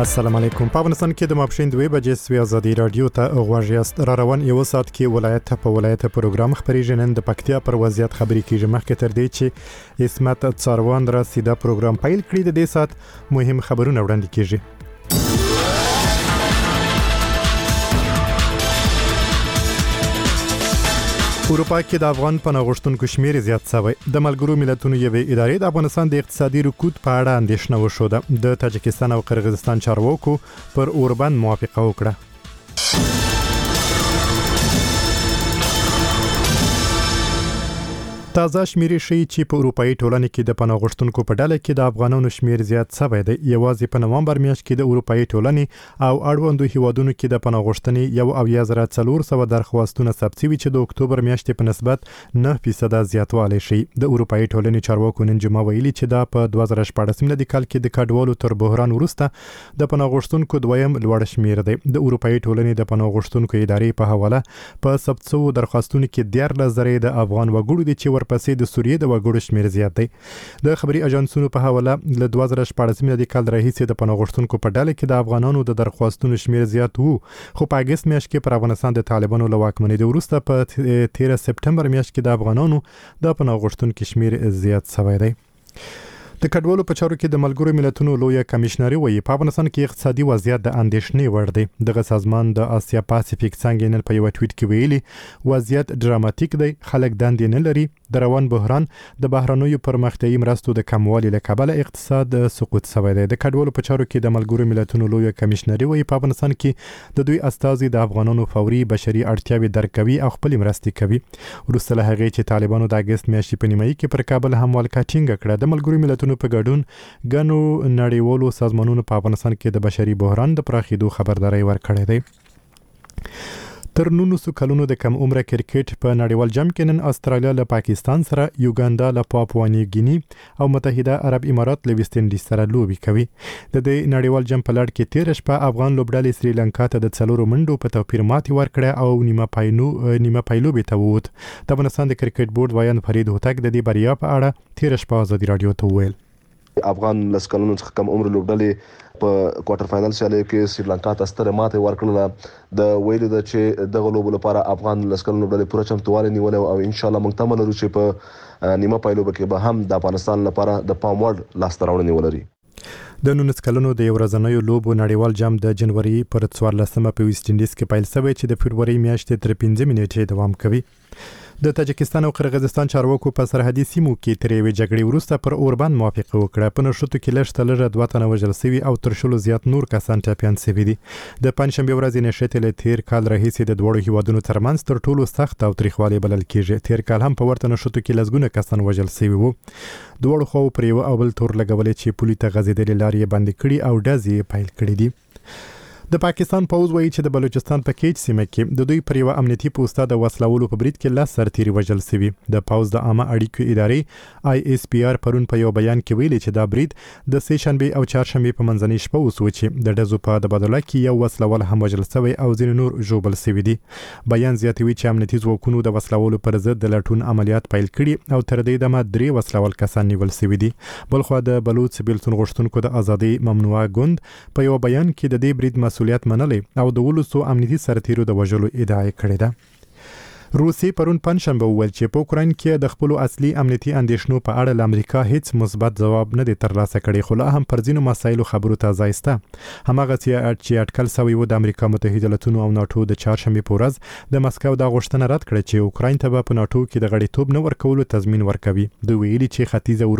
السلام علیکم. په افغانستان کې د ماپښین 2 بجې سوي ازادي رادیو ته غوږ یاست. را روان یو ساعت کې ولایت په ولایت پروګرام خبرېږي. نن د پکتیا پر وضعیت خبرې کیږي. مخکې تر دې چې اسمت څاروان را سیده پروګرام پیل کړی، د دې ساعت مهم خبرونه وړاندې کیږي. اروپا کې د افغان پناه غوښتونکو شمیر زیات شوی. د ملګرو ملتونو یوې ادارې د افغانستان د اقتصادي رکود په اړه اندېښنه وښوده. د تاجکستان او قرغیزستان چارواکو پر اوربند موافقه وکړه. تازه شمیرې ښیي چې په اروپایي ټولنه کې د پناه غوښتونکو په ډله کې د افغانانو شمیر زیات شوی دی. یوازې په نومبر میاشت کې د اروپایي ټولنې او اړوندو هیوادونو کې د پناه غوښتنې 1,400 درخواستونه ثبت شوي چې د اکتوبر میاشتې په نسبت 9% زیاتوالی ښیي. د اروپایي ټولنې چارواکو نن جمعه ویلي چې دا په 2014 میلادي کال کې د کډوالو تر بحران وروسته د پناه غوښتونکو دویم لوړ شمیر دی. د اروپایي ټولنې د پناه غوښتونکو ادارې په حواله په ثبت شوو درخواستونو کې 14,000 د افغان وګړو دي چې ورپسې د سوریې د وګړو شمیر زیات دی. د خبري اژانسونو په حواله له 2014 میلادي کال راهیسې د پناه غوښتونکو په ډله کې د افغانانو د درخواستونو شمیر زیات وو، خو په اگست میاشت کې پر افغانستان د طالبانو له واکمنۍ وروسته په 13 سپټمبر میاشت کې د افغانانو د پناه غوښتونکو شمیر زیات شوی دی. د کډوالو په چارو کې د ملګرو ملتونو لویه کمشنري وایي په افغانستان کې اقتصادي وضعیت د اندېښنې وړ دی. دغه سازمان د آسیا پاسفیک څنګه نن په یو ټویټ کې ویلي وضعیت ډراماتیک دی، خلک دندې نه لري، د روان بحران د بهرنیو پرمختیایي مرستو د کموالي له کبله اقتصاد سقوط شوی دی. د کډوالو په چارو کې د ملګرو ملتونو لویه کمشنري وایي په افغانستان کې د دوی استازي د افغانانو فوري بشري اړتیاوې درک کوي او خپل مرستې کوي. وروسته له هغې چې طالبانو د اگست میاشتې په نیمایي کې پر کابل حمله ټینګه کړه، د ملګرو ملتونو په ګډون ګڼو نړیوالو سازمانونو په افغانستان کې د بشري بحران د پراخېدو خبرداري ورکړې ده. تر 19 کلونو د کم عمره کرکټ په نړیوال جام کې نن استرالیا له پاکستان سره، یوګاندا له پاپوا نیو ګینی او متحده عرب امارات له ویسټ انډیز سره لوبي کوي. د دې نړیوال جام په لړ کې 13 شپه افغان لوبډلې سریلانکا ته د 4 منډو په توپیر ماتې ورکړه او نیمه پایلوبې ته ووت. د افغانستان د کرکټ بورډ وایان فرید هوتک د دې بریا په اړه 13 شپه ازادي رادیو ته وویل. افغان لسکلونو څخه کم عمر لوبډلې په کوارټر فائنل سیالیو کې سریلانکا ته ستره ماته ورکړله. د ویلو د چې دغه لوبو لپاره افغان لسکلونو لوبډلې پوره چمتووالی نیولې او ان شاء الله موږ تمه لرو چې په نیمه پایلوبه کې به هم د افغانستان لپاره د پام وړ لاسته راوړنې ولري. د 19 کلونو د یو ورځنیو لوبو نړیوال جام د جنوري پر 14مه په ویسټ انډیز کې پیل شوی چې د فبرवरी میاشتې تر 15 نیټې دوام کوي. د تاجکستان او قرغیزستان چارواکو په سرحدي سیمو کې تر یوې جګړې وروسته پر اوربند موافقه وکړه. په نښتو کې لږ 2 تنه وژل شوي او تر شلو زیات نور کسان ټپیان شوي دي. د پنځشنبې ورځې نښتې له تیر کال راهیسې د دواړو هیوادونو ترمنځ تر ټولو سخت او تریخوالی بلل کیږي. تیر کال هم په ورته نښتو کې لږونه کسان وژل شوي وو. دواړو خواو پر یو او بل تور لګولې چې پولي ته غځېدلې لارې بندې کړي او ډزې پیل کړي دي. د پاکستان پوز وایي چې د بلوچستان په کیچ سیمه کې د دوی پر یو امنیتي پوسټه د وسلوالو په برید کې 10 سرتیري وژل شوي. د پوز د عامه اړیکو ادارې ISPR پرون په یو بیان کې ویلي چې دا برید د سه شنبه او چهارشنبه په منځنۍ شپه وسو چې د ډزو په تبادله کې یو وسلوال هم وژل شوی او ځینې نور ژوبل شوي دي. بیان زیاتوي چې امنیتي ځواکونو د وسلوالو پر ضد د لټون عملیات پیل کړي او تر دې دمه 3 وسلوال کسان نیول شوي دي. بلخو د بلوچ بیلتون غوښتونکو د ازادي ممنوعه ګوند په یو بیان کې د دې برید مسؤلیت منلی او د 1200 امنیتي سرتیرو د وژلو ادعا کړې ده. روسي پرون پنځشنبه وویل چې په اوکراین کې د خپل اصلي امنیتي اندېښنو په اړه له امریکا هیڅ مثبت ځواب نه دی ترلاسه کړی، خو لا هم پر ځینو مسایلو خبرو ته ځای شته. هماغه چې اټکل شوی و د امریکا متحده ایالاتونو او ناټو د چهارشنبې په ورځ د مسکو د غوښتنه رد کړه چې اوکراین ته په ناټو کې د غړیتوب نه ورکولو تضمین ورکوي. دوی ویلي چې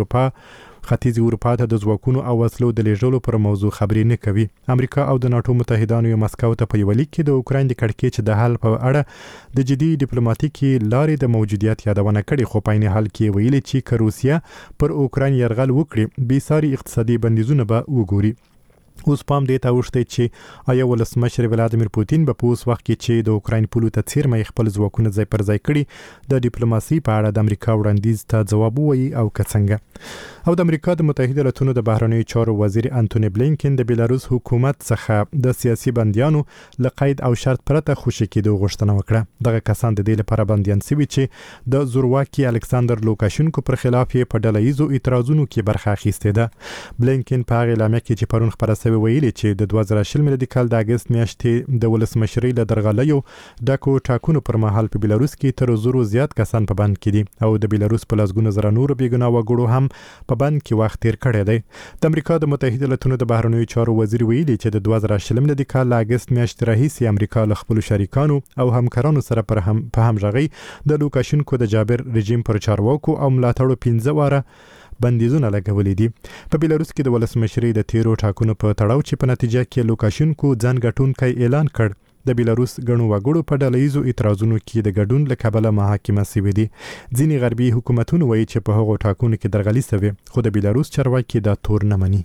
ختیځ اروپا ته د ځواکونو او وسلو د لیږلو پر موضوع خبرې نه کوي. امریکا او د ناټو متحدانو یې مسکو ته په یو لیک کې د اوکراین د کړکېچ د حل په اړه د جدي ډیپلوماټیکي لارې د موجودیت یادونه کړې، خو په عین حال کې ویلي چې که روسیه پر اوکراین یرغل وکړي بې ساري اقتصادي بندیزونه به وګوري. اوس پام دې ته وشته چې آیا ولسمشر ولادیمیر پوتین په اوس وخت کې چې د اوکراین پولو ته څیرمه خپل ځواکونه ځای پر ځای کړي د ډیپلوماسي په اړه د امریکا وړاندیز ته ځواب ووایي او که څنګه. او د امریکا د متحده ایالاتونو د بهرنیو چارو وزیر انټونی بلینکن د بیلاروس حکومت څخه د سیاسي بندیانو له قید او شرط پرته خوشي کېدو غوښتنه وکړه. دغه کسان د دې لپاره بندیان شوي چې د زورواکي الکساندر لوکاشینکو پر خلاف په ډله ییزو اعتراضونو کې برخه اخیستې ده. بلینکن په هغه اعلامیه کې چې پرون خپره شوی ویلي چې د 2020 میلادي کال د اگست میاشتې د ولسمشرۍ له درغلیو ډاکو ټاکنو پر مهال په بیلاروس کې تر 100 زیات کسان په بند کې دي او د بیلاروس په لاسګونو زره نور بېګناه وګړو هم په بند کې وخت تیر کړی دی. د امریکا د متحده ایالاتونو د بهرنیو چارو وزیر ویلي چې د 2020 میلادي کال له اگست میاشتې راهیسې امریکا له خپلو شریکانو او همکارانو سره په همغږۍ د لوکاشنکو د جابر رژیم پر چارواکو او ملاتړو 15 واره بندیزونه لګولې دي. په بیلاروس کې د ولسمشرۍ د تیرو ټاکنو په تړاو چې په نتیجه کې لوکاشنکو ځان ګټونکی اعلان کړ، د بیلاروس ګڼو وګړو په ډلهییزو اعتراضونو کې د ګډون له کبله محاکمه شوې دي. ځینې غربي حکومتونه وایي چې په هغو ټاکنو کې درغلي شوې، خو د بیلاروس چارواکي دا تور نه مني.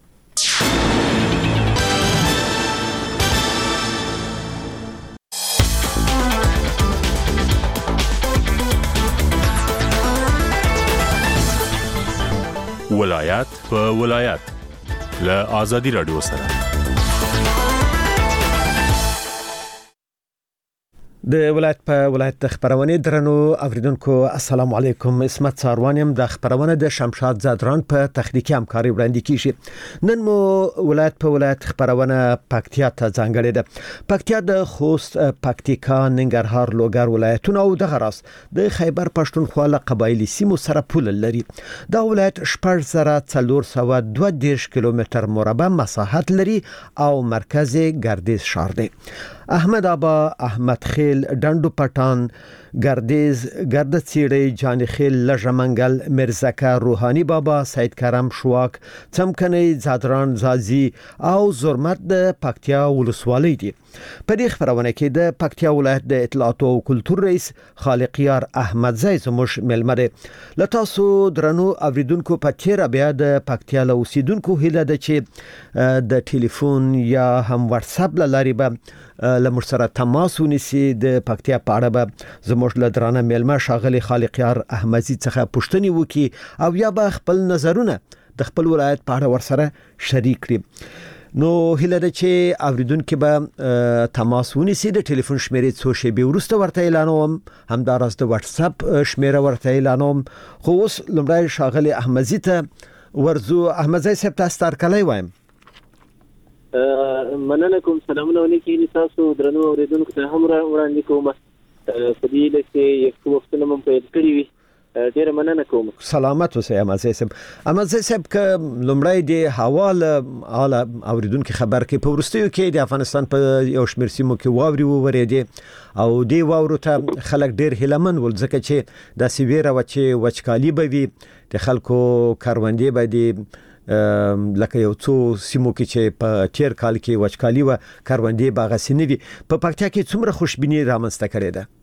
ولایت په ولایت له آزادي رادیو سره د ولایت په ولایت خبرونه درنو اوریدونکو السلام علیکم. اسمت ساروانیم د خبرونه د شمشاد زادران په تخنیکی همکاري وړاندې کیږي. نن مو ولایت په ولایت خبرونه پکتیا ته ځانګړې ده. پکتیا د خوست، پکتیکا، ننګرهار، لوګر ولایتونه او د غراس د خیبر پښتونخوا له قبایلی سیمو سره پول لري. دا ولایت 1432 کیلومتر مربع مساحت لري او مرکز ګردیز شهر دی. احمد آبا، احمد خیل، ډنډو پټان، گردیز، گردچیړی، جانخیل، لژمنګل، مرزکه، روحانی بابا، سید کرم، شواک، څمکنی، زادران، زازی او زرمت د پکتیا ولسوالۍ دي. په دې خبرونه کې د پکتیا ولایت د اطلاعات او کلتور رئیس خالقیار احمد زئی زموږ ملمره. لتاسو درنو اوریدونکو په تیر بیا د پکتیا له اوسیدونکو هیله ده چې د ټلیفون یا هم واتس اپ لاري به لمر سره تماس ونیسي. د پکتیا په اړه به زموږ له درانه ملما شاغلي خالقیار احمدزي څخه پوښتنه وکي او یا به خپل نظرونه د خپل ولایت په اړه ورسره شریک کړي. نو هیله ده چې اوریدونکو به تماس ونیسي. د ټلیفون شمیرې څو شی ورسته ورته اعلانوم، همدارس د واتس اپ شمیره ورته اعلانوم. خو اوس لمړی شاغلي احمدزي ته ورزو. احمدزي صاحب تاسو ترکلای وایم. مننه کوم. سلامونه ونکي تاسو درنو اوریدونکو ته هم وړاندې کوم. په دې لکه یو وختونه مم پیل کړی وي. ډیر مننه کوم. سلامت اوسئ احمدزي صاحب. احمدزي صاحب ک لمړی د حواله اعلی اوریدونکو خبر کې په ورستیو کې د افغانستان په یو شمېر سیمو کې واوري وورېدي او دی واورو ته خلک ډیر هیلمن ول ځکه چې د سیویره وچکالي به وي، د خلکو کاروندې به دي لکه یو څو سیمو کې چې په تیر کال کې وچکالي و کاروندې باغسینې وي. په پکتیا کې څومره خوشبینی رامنځته کړې ده؟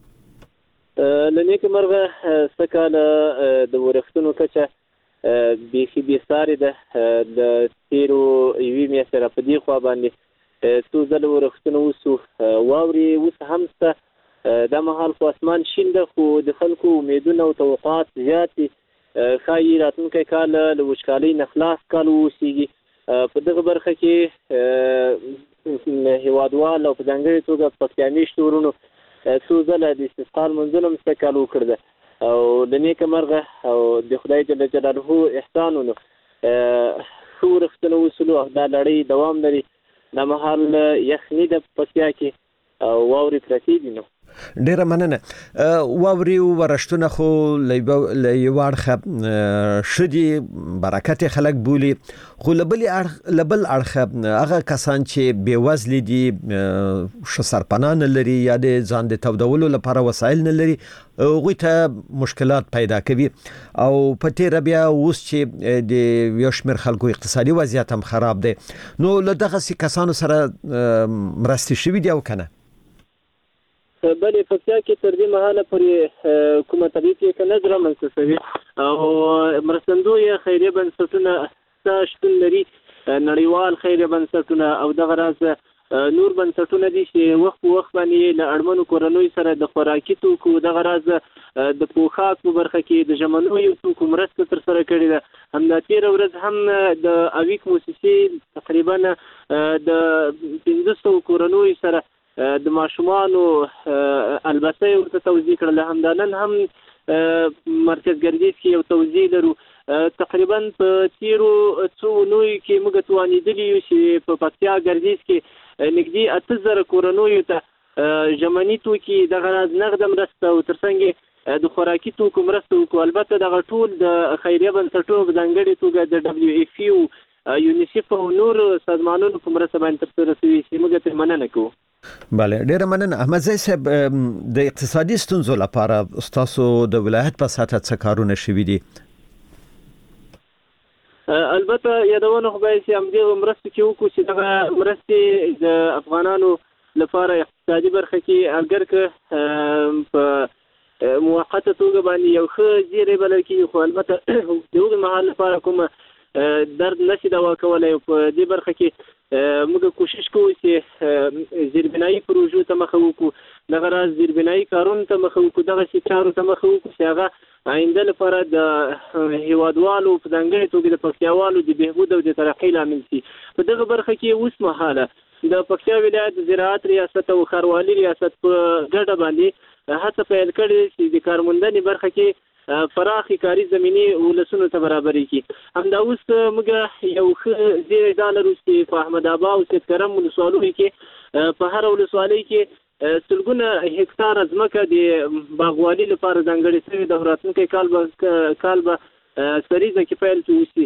لنیک مرغه سکاله د ورښتونو کچه بیخي بیساری ده. د تیرو یوې میاشتې را په دې خوا باندې څو ځله ورښتونه وسو واوري اوس هم شته. دا مهال خو اسمان شین ده، خو د خلکو امیدونه او توقعات زیات دي. ښایي راتلونکی کال له وچکالۍ نه خلاص کال واوسیږي. په دغه برخه کې هیوادوال او په ځانګړې توګه پکتیاني ورونو څو ځله د استسقا لمونځونه مستقل وکړل او د نیکه مرغه او د خدای جل جلاله احسانونو ښه ورښتونه وسولو او دا لړۍ دوام لري. دا مهال یخني د پکتیا کې او واورې پرتې دي. نو ډیره مننه. واوري ورښتونه خو لوړ شدي برکت خلک بولی، خو لبل اړخ هغه کسان چې بیوزل دي، ش سرپناه لري یا د ځان د تودولو لپاره وسایل نه لري، هغوی ته مشکلات پیدا کوي. او په تیر بیا اوس چې د یو شمېر خلکو اقتصادي وضعیت هم خراب دی، نو له دغه کسانو سره مرستې شوي دي او کنه؟ بلې پکتیا کې تر دې مهاله پورې کومه طبیعي کې نه رامنځته شوې او مرستندویه خیریه بنسټونه شتون لري، نړیوال خیریه بنسټونه او دغه راز نور بنسټونه دي چې وخت په وخت باندې له اړمنو کورنیو سره د خوراکي توکو دغه راز د پوښاک په برخه کې د ژمنیو توکو مرسته ترسره کړې ده. همدا تېره ورځ هم د اویک موسسې تقریبا د 1500 کورنیو سره د ماشومانو البته ورته توزیع کړل. همدا نن هم مرکز ګردیز کې یو توزیع لرو تقریبا په تیرو څو نوي کې موږ توانېدلي یو چې په پکتیا ګردیز کې نږدې 8000 کورنیو ته ژمني توکي دغه نغد مرسته او ترڅنګ د خوراکي توکو مرسته وکړو. البته دغه ټول د خیریه بنسټونو په ځانګړې توګه د WFP یونیسف او نور سازمانونو په مرسته باندې ترسره شوي چې موږ ته مننه کوو. بله ډیره مننه. احمدزی صاحب د اقتصادي ستونزو لپاره تاسو د ولایت په سطح څه کارونه شوي دي؟ البته یادونه خو باید چې همدغه مرستې کې وکړو چې دغه مرستې د افغانانو لپاره اقتصادي برخه کې اگر که په موقته توګه باندې یو ښه زیری بلل کېږي، خو البته د هغې مهال لپاره کومه درد نشي دوا کولی. په دې برخه کې موږ کوشش کوو چې زیربنایي پروژو ته مخه وکړو، دغه راز زیربنایي کارونو ته مخه وکړو، دغسې چارو ته مخه وکړو چې هغه آینده لپاره د هیوادوالو په ځانګړې توګه د پکتیاوالو د بهبود او د ترقۍ لامل شي. په دغه برخه کې اوس مهاله د پکتیا ولایت د زراعت ریاست او ښاروالي ریاست په ګډه باندې هڅه پیل کړې چې د کارموندنې برخه کې فراخي کاري زمینې ولسونو ته برابرې کړي. همدا اوس موږ یو ښه زیری دا لرو چې په احمد ابا او سید کرم ولسوالیو کې په هر ولسوالۍ کې سلګونه هکتار ځمکه د باغوالي لپاره ځانګړې شوې ده. راتلونکی کال به سریزه کې پیل شي،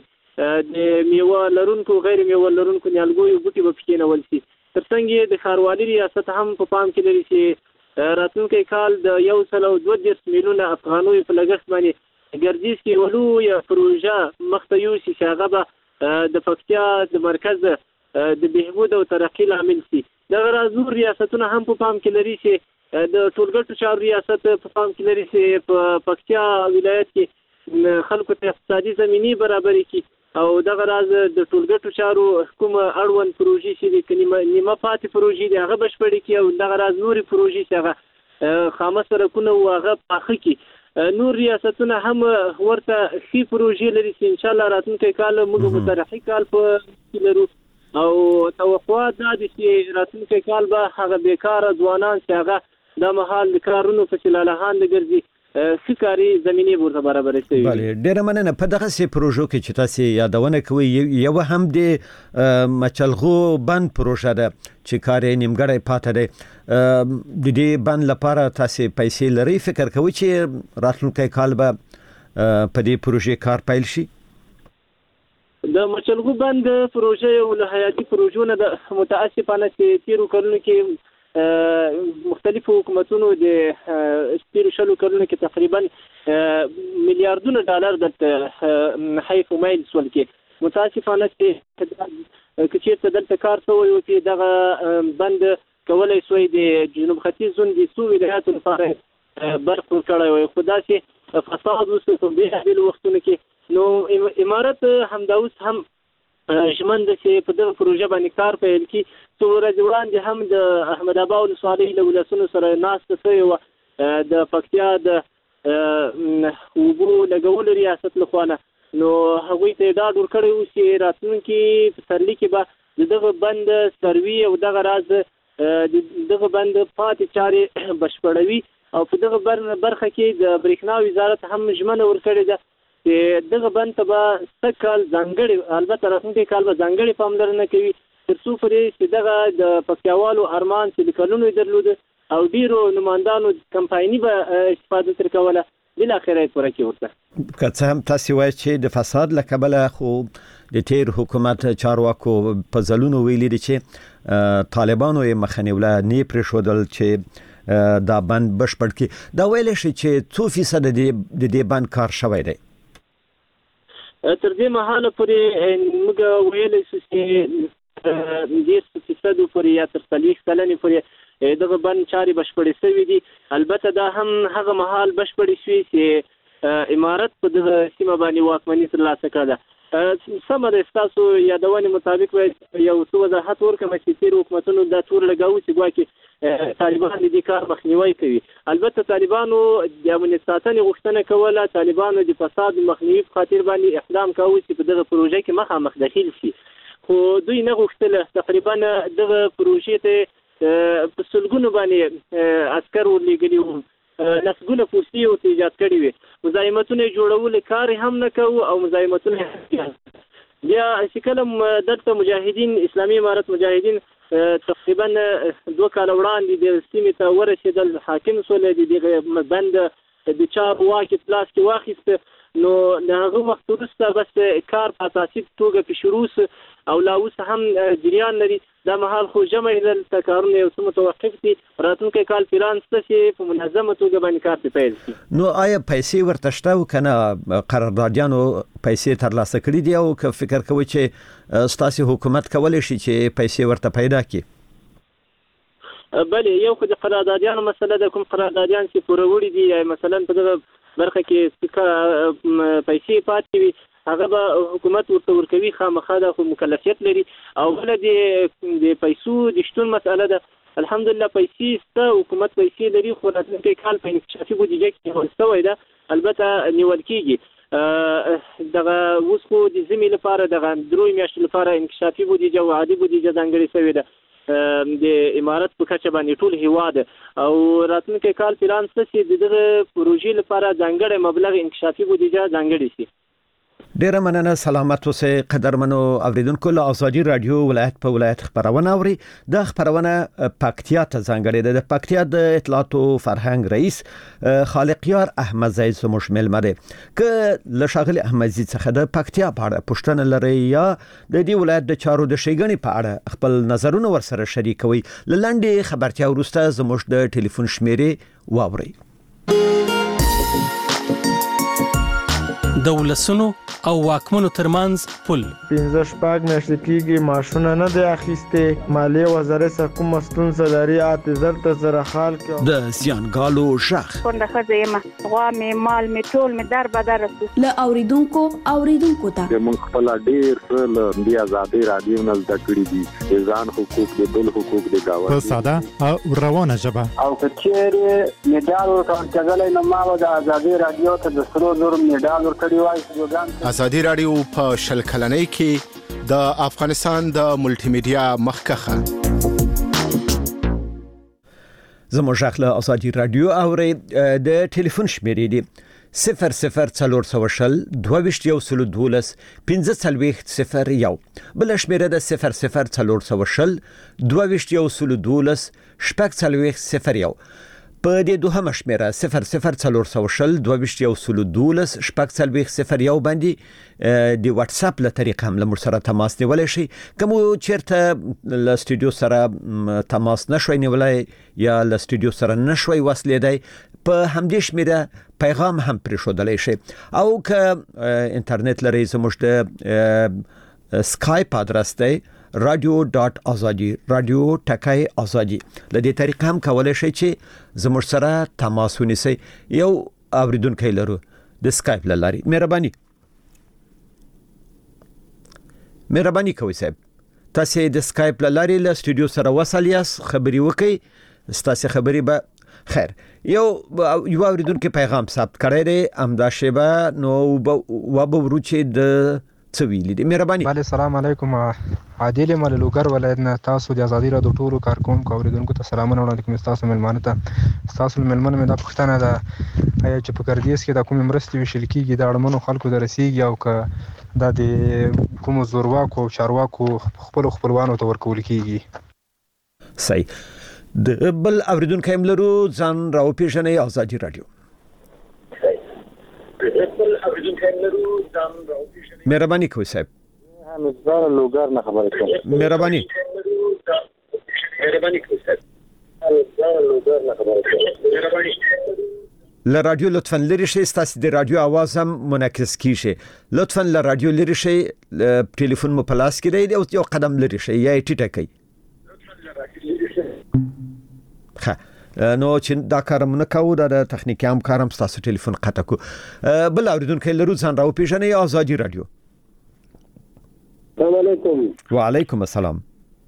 د میوه لرونکو غیر میوه لرونکو نیالګیو بوټي به کېنول شي. ترڅنګ د ښاروالي ریاست هم په پام کې لري چې راتلونکی کال د 132 میلیونه افغانیو په لګښت باندې ګردیز کې یوه لویه پروژه مخته یوسي چې هغه به د پکتیا د مرکز د بهبود او ترقۍ لامل شي. دغه راز نور ریاستونه هم په پام کې لري چې د ټولګټو چارو ریاست په پام کې لري چې په پکتیا ولایت کې خلکو ته اقتصادي زمینې برابرې کړي او دغه راز د ټولګټو چارو کومه اړوند پروژې چې د نیمه پاتې پروژې دي هغه بشپړې کړي او دغه راز نورې پروژې چې هغه خامه سړکونه او هغه پاخه کړي. نور ریاستونه هم ورته ښې پروژې لري چې انشاءالله راتلونکی کال موږ مترقي کال په کې لرو او توقعات دا دي چې راتلونکی کال به هغه بیکاره ځوانان چې هغه دا مهال د کارونو په لالهانده ګرځي ښه کاري زمینې ورته برابرې شوي. بله ډیره مننه. په دغسې پروژو کې چې تاسې یادونه کوئ یو هم د مچلغو بند پروژه ده چې کار یې نیمګړی پاته دی. د دې بند لپاره تاسې پیسې لرئ؟ فکر کوئ چې راتلونکی کال به په دې پروژې کار پیل شي؟ د مچلغو بند پروژه یو له حیاتي پروژو نه ده. متاسفانه چې تیرو کلونو کې مختلفو حکومتونو د تیرو شلو کلونو کې تقریبا میلیاردونه ډالر د حیف و میل سول کې. متاسفانه چې چیرته دلته کار شوی و چې دغه بند کولی شوی د جنوب ختیځ زون د څو ولایاتو لپاره برق ورکړی وی، خو داسې فساد اوس په بېلابېلو وختونو کې نو امارت همدا اوس هم ژمن ده چې په دغه پروژه باندې کار پیل کړي. څو ورځې وړاندې هم د احمد ابا ولسوالۍ له ولسونو سره ناسته شوې وه د پکتیا د اوبو لګولو ریاست لخوا نه، نو هغوی ته یې ډاډ ورکړی و چې راتلونکي پسرلي کې به د دغه بند سروي او دغه راز د دغه بند پاتې چارې بشپړوي او په دغه برخه کې د برېښنا وزارت هم ژمنه ورکړې ده چې دغه بند ته به سږ کال ځانګړې، البته راتلونکی کال به ځانګړې پاملرنه کوي تر څو پورې چې دغه د پکتیاوالو ارمان چې د کلونو یې درلوده او ډیرو نمایندانو کمپایني به استفاده تر کوله بالاخره یې پوره کړي ورته. که څه هم تاسې وایئ چې د فساد له کبله خو د تیر حکومت چارواکو په ځلونو ویلي دي چې طالبانو یې مخه نیوله، نه پرېښودل چې دا بند بشپړ کړي. دا ویلی شي چې څو فیصد د دې بند کار شوی دی؟ تر دې مهاله پورې موږ ویلی شو چې 10% پورې یا تر 40 سلنې پورې دغه بند چارې بشپړې شوي دي. البته دا هم هغه مهال بشپړې شوي چې امارت په دغه سیمه باندې واکمني ترلاسه کړه ده. سمه ده، ستاسو یادونې مطابق باید یو څه وضاحت ورکړم چې تېرو حکومتونو دا تور لګاوه چې ګواکې طالبان د دې کار مخنیوی کوي. البته طالبانو د امنیت ساتنې غوښتنه کوله، طالبانو د فساد مخنیوي په خاطر باندې اقدام کوي چې په دغه پروژه کې مخامخ داخل شي، خو دوی نه غوښتله. تقریبا دغه پروژې ته په سلګونو باندې عسکر ورلېږلي وو نسګونه پوسټي او ایجاد کړي وي مزاحمتونه جوړول کار هم نه کوو او مزاحمتونه بیا چې کله دلته مجاهدین اسلامي امارت مجاهدین تقریبا 2 کال وړاندې د سیمې ته ورسېدل حاکم سولې د بند د چار واکې پلاس کې واخیسته نو هغه وخت وروسته بس کار په اساسي توګه په شروع او لا اوس هم جریان لري دا مهال خو جمع د کارونه یو څه متوقف دي راتلونکي کال پلان څه په منظمه توګه باندې کار پیل شي نو آیا پیسې ورته شته او کنه قراردادیانو پیسې ترلاسه کړي دي او که فکر کوي چې ستاسو حکومت کولای شي چې پیسې ورته پیدا کړي بله یو خو د قراردادیانو مسله د کوم قراردادیان چې پوروړي دي مثلا په دغه برخه کې پیسې پاتې وي هغه به حکومت ورته ورکوي خامخا د مکلفیت لري او بل د پیسو د شتون مسله ده الحمدلله پیسې سته حکومت پیسې لري خو راتلونکي کال په انکشافي بودیجه کې ورسوي ده البته نیول کېږي دغه اوس خو د زمي لپاره دغه 3 میاشتې لپاره انکشافي بودیجه او عادي بودیجه ځانګړې شوې ده د امارت په کچه باندې ټول هیواد او راتلونکي کال پلان څه چې دغه پروژې لپاره ځانګړی مبلغ انکشافي بودیجه ځانګړې شي ډیره مننه سلامت اوسئ قدرمنو اوریدونکو له ازادي رادیو ولایت په ولایت خبرونه اوري د خبرونه پکتیا ته ځانګړې ده د پکتیا د اطلاعات او فرهنګ رئیس خالقیار احمد زید زموږ ملمه ده ک له شاغلی احمد زید څخه د پکتیا په اړه پوښتنه لري یا د دې ولایت د چارو د شیګنې په اړه خپل نظرونه ورسره شریکوي لنډه خبرتیا ورسته زموږ د ټلیفون شمیرې واوري د ولسونو او واکمنو ترمنځ پل 15 شپږ میاشتې کېږي ماشونه نه دی اخیسته مالیه وزارت څخه کوم ستونزه لري اته زر سره حال کې د زیانګالو شخ څنګه خزه ما غوا می مال می ټول می در بدر له اوریدونکو ته موږ خپل ډیر څه د آزادي رادیو نه زده کړی دي ځان حقوق د بل حقوق د گاوه په ساده او روانه ژبه او کچېره میډال ورکړل کېدل نو ما د آزادي رادیو ته د 300 میډال ورکړی وای آزادي رادیو په شل کلنۍ کې د افغانستان د ملټي میډیا مخکخه زموږ ځخله آزادي رادیو اوري د ټلیفون شمیرې دي 0040 22 1501 بل شمیره د 0040 22 1501 په دې دوه مشمیره 0040 22 1501 باندې د واتس اپ له طریقې هم له سره تماس نیولای شي کوم چیرته له استودیو سره تماس نشوي نیولای یا له استودیو سره نشوي وصلېدای په همدې شمیره پیغام هم پرېښودلی شي او که انټرنیټ لري زموږ د سکایپ ادرس دی radio.azadi radio ټکای ازادي لدې طریقه هم کولای شئ چې زموږ سره تماس ونیسئ یو اوریدونکو لرو د سکایپ لاري مهرباني کوئ صاحب تاسو د سکایپ لاري له استودیو سره وصل یاست خبري وکئ ستاسو خبري به خیر یو اوریدونکو پیغام ثبت کړی دی امدا شیبه نو وبورچې د سویلی دی مهرباني بله السلام علیکم عادل مللوګر ولایت نه تاسو د آزادي رادیو ټولو کارکونکو اوریدونکو ته سلامونه وړاندې کوم تاسو ملمانه ته تاسو ملمنه مې دا پوښتنه ده آیا چې په ګردیز کې د کوم مرستې وشل کیږي د اړمنو خلکو درسیږي او که د کوم زورواکو او چارواکو خپلوانو ته ورکول کیږي صحیح د بل اوریدونکو هم لرو ځان راو پیژنې آزادي رادیو مهرباني کوئ صاحب حمزه لوګر نه خبرې کوم مهرباني کوئ صاحب له رادیو لطفا لري شي ستاسو د رادیو आवाज هم منعکس کیږي لطفا له رادیو لري شي ټلیفون مو پلاس کړئ او یو قدم لري شي یا ټیټه کوي نو چې دا کارم نه کوو د تخنیکی هم کارم ستاسو ټلیفون قطع کو بل اوریدونکو لرو ځان راو پیژنې آزادي رادیو السلام علیکم وعلیکم السلام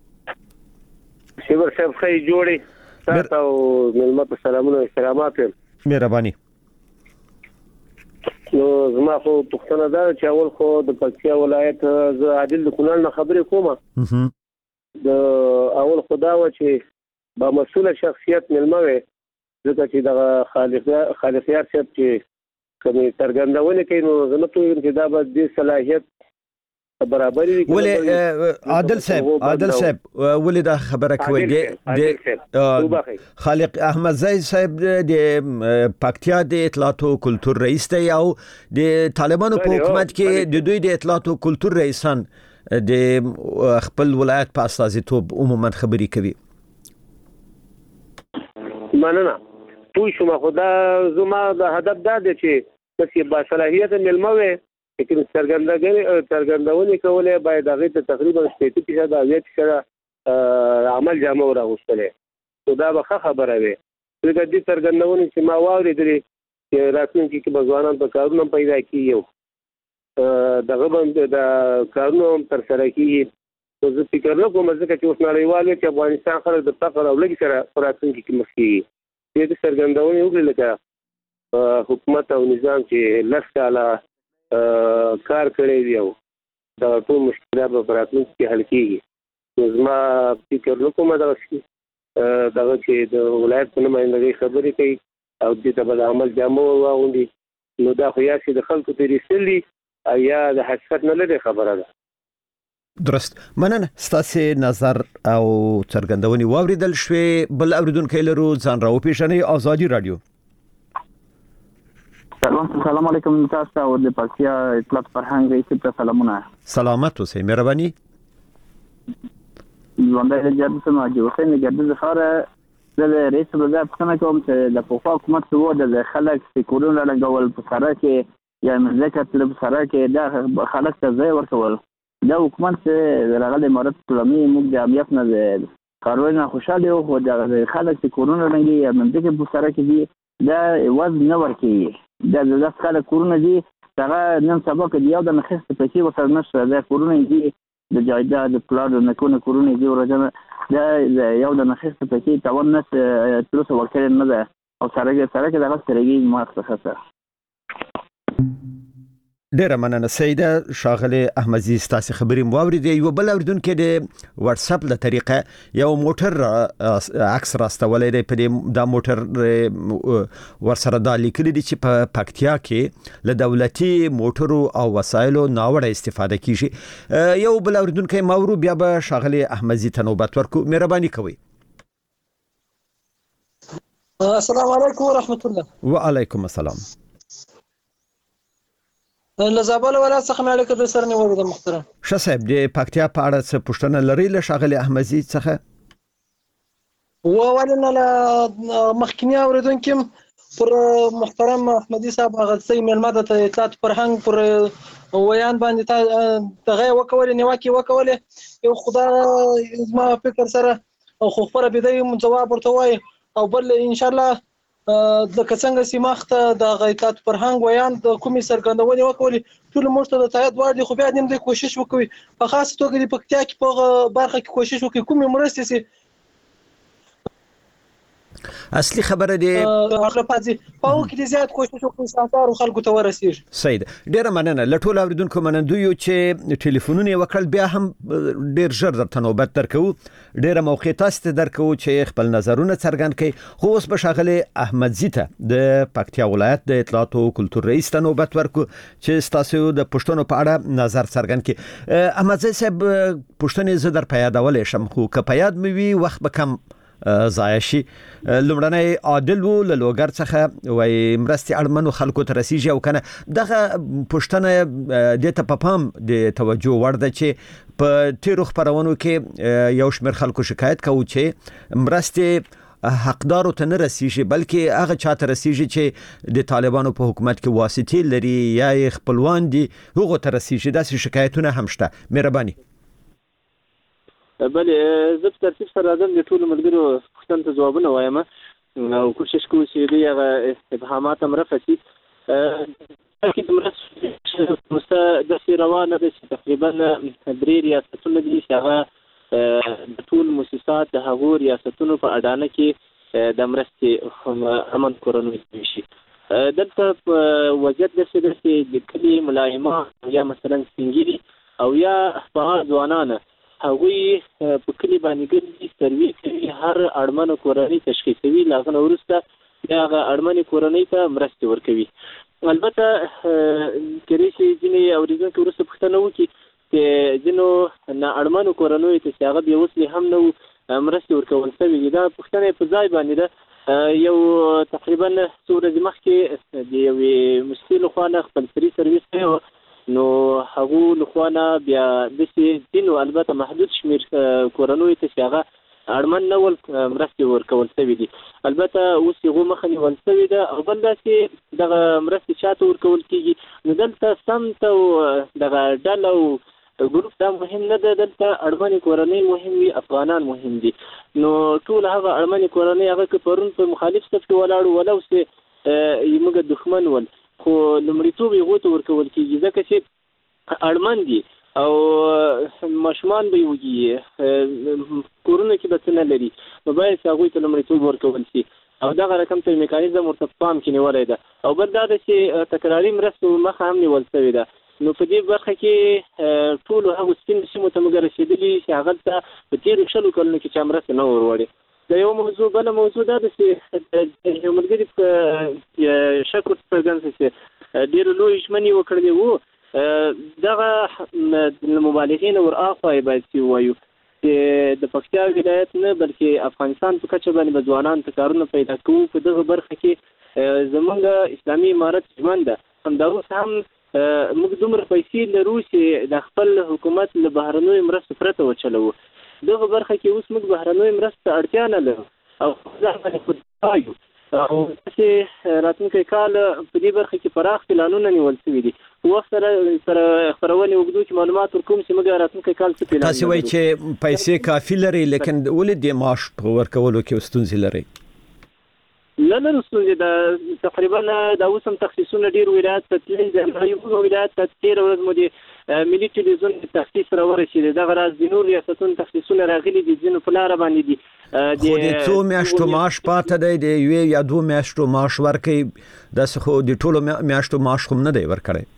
شیبر صاحب خی جوړي تاسو ملمت سلامونه احترامات مهرباني نو زما خو پښتنه ده چې اول خو د پکتیا ولایت ز عادل کونړ نه خبرې کومه د اول خدا و چې با مسؤل شخصیت ملموي ځکه چې د خالقیات چې کومې څرګندونه کوي نو زه نه پوهېږم چې دا به د صلاحیت برابري ولې عادل صاحب ولې دا خبره کوي د خالق احمد زئی صاحب د پکتیا د اطلاعات او کلتور رئیس دی او د طالبانو په حکومت کې د دوی د اطلاعات او کلتور رئیسان د خپل ولایت په استازیتوب عموما خبري کوي. مننه پوه شوم خو دا زما د هدف دا دی چې چې با صلاحیت ملمه وي لیکن څرګندونې کولې باید هغې ته تقریبا 80% او 80% عمل جامه راغوښتلی نو دا به ښه خبره وي ځکه دې څرګندونې چې ما واورېدلې چې راتلونکي کې به ځوانان په کارونه هم پیدا کېږي دغه به د کارونه هم ترسره کېږي نو زه فکر نه کوم ځکه چې اوس نړیوال وي چې افغانستان خلک د فقر او لږ سره په راتلونکي کې مخ کېږي دې څرګندونې وکړي لکه حکومت او نظام چې 10 کاله کار کړی دی او دا ټول مشکلات په راتلونکي کې حل کېږي نو زما فکر نه کوم دغه چې د ولایت په نمایندګۍ خبرې کوي او دې ته به د عمل جامه واغوندي نو دا خو یا چې د خلکو ترې ایستل دي او یا د حقیقت نه لري خبره ده. درست مننه ستاسو نظر او څرګندونې واوریدل شوې بل اوریدونکو لرو ځان راو پیژنې ازادي رادیو. سلام علیکم تاسو او د پکتیا اطلاعات فرهنګ رئیس ته سلامونه. سلامت اوسئ مهرباني. ژوندۍ جوړ سم جو حسین ګردز خاره د رئیس وزیر څنګه کوم چې د پوښتنه حکومت وو د خلک سکورونه لګول په سره کې یا مزکه تل په سره کې د خلک ته ځای ورکول دا حکومت چې راغلی امارات اسلامي موږ د امنیت نه د کاروان خوشاله یو خو د خلک چې کورونه لګي یا منځکه په سره کې دي دا وزن نه ورکي دا د خلک کورونه دي هغه نن سبا کې یو د نخښت په کې وسره نشته دا کورونه دي د جایداد پلان نه کورونه دي ورته دا یو د نخښت په کې تاون نه تر څو ورکړل نه ده او سره کې دغه سرګي ما څه ډیره مننه سیده شاغله احمدزی ستاسو خبرې مواردې یو بل اوریدونکو د واتس اپ له طریقه یو موټر عکس راستولې دی په د موټر ورسره د لیکلي دي چې په پکتیا کې له دولتي موټرو او وسایلو ناوړه استفاده کیږي. یو بل اوریدونکو مورو بیا به شاغله احمدزی ته نوبت ورکو مهرباني کوي. السلام علیکم ورحمت الله. وعلیکم السلام. لزابل ولایت څخه مې اړیکه د سره نیولې د محترم ښه صاحب د پکتیا په اړه څه پوښتنه لري له شاغلي احمدزی څخه ولنه له مخکنی اوریدونکو پر محترم احمدی صاحب هغه سي ملمه د اطلاعات فرهنګ پر ویان باندې دغه وکولې نیوکه وکولې یو خدای زما فکر سره او خو پر بده جواب ورته وای او بل ان شاء الله د کڅنګ سیماخته د غیتات فرهنګ ویان د کومي سرګندونې وکولې ټول موږ د تایید وړ دي خو بیا دې کوشش وکوي په خاصه توګه د پکتیا کې په برخه کې کوشش وکوي کومي مرستې سي اصلي خبره دی هغه پاتې پاو کې زیات کوشش وکړي ساتار خلکو ته ورسیږي. سید ډیره مننه لټول اوریدونکو منندو یو چې ټلیفونونه وکړل بیا هم ډیر ژر درته نوبت درکو ډیره موقع تاسو ته درکو چې خپل نظرونه څرګند کړي خو اوس به شاغله احمدزی ته د پکتیا ولایت د اطلاعات او کلتور رئیس ته نوبت ورکو چې تاسو د پښتون په اړه نظر څرګند کړي. احمدزی صاحب پښتون زه در پیادولې شم خو که پیاد مې وي وخت به کم زایشي لمړنۍ عادل وو له لوګر څخه وای مرستي اړمنو خلکو ته رسیږي او کنه دغه پښتنه د ته پام د توجه ورده چې په تیرو خبرونو کې یو شمېر خلکو شکایت کوي چې مرستي حقدارو ته نه رسیږي بلکې هغه چاته رسیږي چې د طالبانو په حکومت کې واسطې لري یا خپلوان دي هغه ته رسیږي داسې شکایتونه هم شته. مهرباني. بلې زه په ترتیب سره راځم د ټولو ملګرو پوښتنو ته ځوابونه وایم او کوشش کوو چې دوی هغه استفهامات هم رفع شي. کې د مرستې داسې روانه ده چې تقریبا 3 ریاستونه دي چې هغه د ټول مؤسسات د هغو ریاستونو په اډانه کې د مرستې امن کورنوي شي. دلته وضعیت داسې ده چې د کلي ملایمان یا مثلا سپین او یا فعال ځوانان هغوی په کلی باندې ګرځي سروي کوي هر اړمنه کورنۍ تشخیصوي لاغنه وروسته هغه اړمنې کورنۍ ته مرستې ورکوي. البته کله چې ځینې اوریدونکو وروسته پوښتنه وکړي چې ځینو نا اړمنو کورنیو ته چې هغه بې وسلې هم نه مرستې ورکول شوې دي، دا پوښتنه په ځای باندې ده. یو تقریبا څو ورځې مخکې د یوې مؤسسې لخوا نه خپل فري سرویس کړی، نو هغو لخوا نه بیا داسې ځینو البته محدود شمېر کورنیو ته چې هغه اړمن نه ول مرستې ورکول شوې دي. البته اوس هغو مخه نیول شوې ده. او بل دا چې دغه مرستې چا ته ورکول کېږي، نو دلته سمت او دغه ډله او ګروپ دا مهم نه ده، دلته اړمنې کورنۍ مهم وي، افغانان مهم دي. نو ټول هغه اړمنې کورنۍ هغه که پرون په مخالف صف کې ولاړو ولو چې موږ دښمن ول، خو لومړیتوب هغو ته ورکول کېږي ځکه چې اړمن دي او ماشومان به یې وږي، کورونه کې به څه نه لري، نو باید چې هغوی ته لومړیتوب ورکول شي. او دغه رقم ته میکانیزم ورته په پام کې نیولی ده. او بل دا ده چې تکراري مرستو مخه هم نیول شوې ده. نو په دې برخه کې ټولو هغو سپینو سیمو ته موږ رسېدلي چې هغلته په تېرو 100 کلونو کې چا مرستې نه وروړې. د یو موضوع بله موضوع دا ده چې یو ملګري په شک ورته څرګند شو چې ډېرو لویې ژمنې وکړلې وو. دغه مبالغې نه ورهاخوا یې باید چې ووایو چې د پکتیا ولایت نه بلکې افغانستان په کچه باندې به ځوانانو ته کارونه پیدا کوو. په دغه برخه کې زموږ اسلامي امارت ژمن ده. همداروس هم موږ دومره پیسې لرو چې د خپل حکومت له بهرنیو مرستو پرته وچلوو. دغه برخه کې اوس موږ بهرنیو مرستو ته اړتیا نه لرو او ځان باندې خودکفا یو. او چې راتلونکی کال په دې برخه کې پراخ پلانونه نیول شوي دي. وخت سره خپرونې اوږدو کې معلومات ورکوم چې موږ راتلونکی کال څه پلان لرو. تاسو وایئ چې پیسې کافي لري، لیکن ولې د معاش په ورکولو کې ستونزې لري؟ نه لرو ستونزې. د تقریبا د اوس هم تخصیصونه ډېر ولایت ته تللي دي. یو ولایت ته تېره ورځ مو د ملي ټلویزیون تخصیص راورسېدی. دغه راز د نور ریاستونو تخصیصونه راغلي دي، ځینو په لاره باندې دي. خو د څو میاشتو معاش پاته دی، د یوې یا 2 میاشتو معاش ورکوي، داسې خو د ټولو میاشتو معاش هم نه دی ورکړی.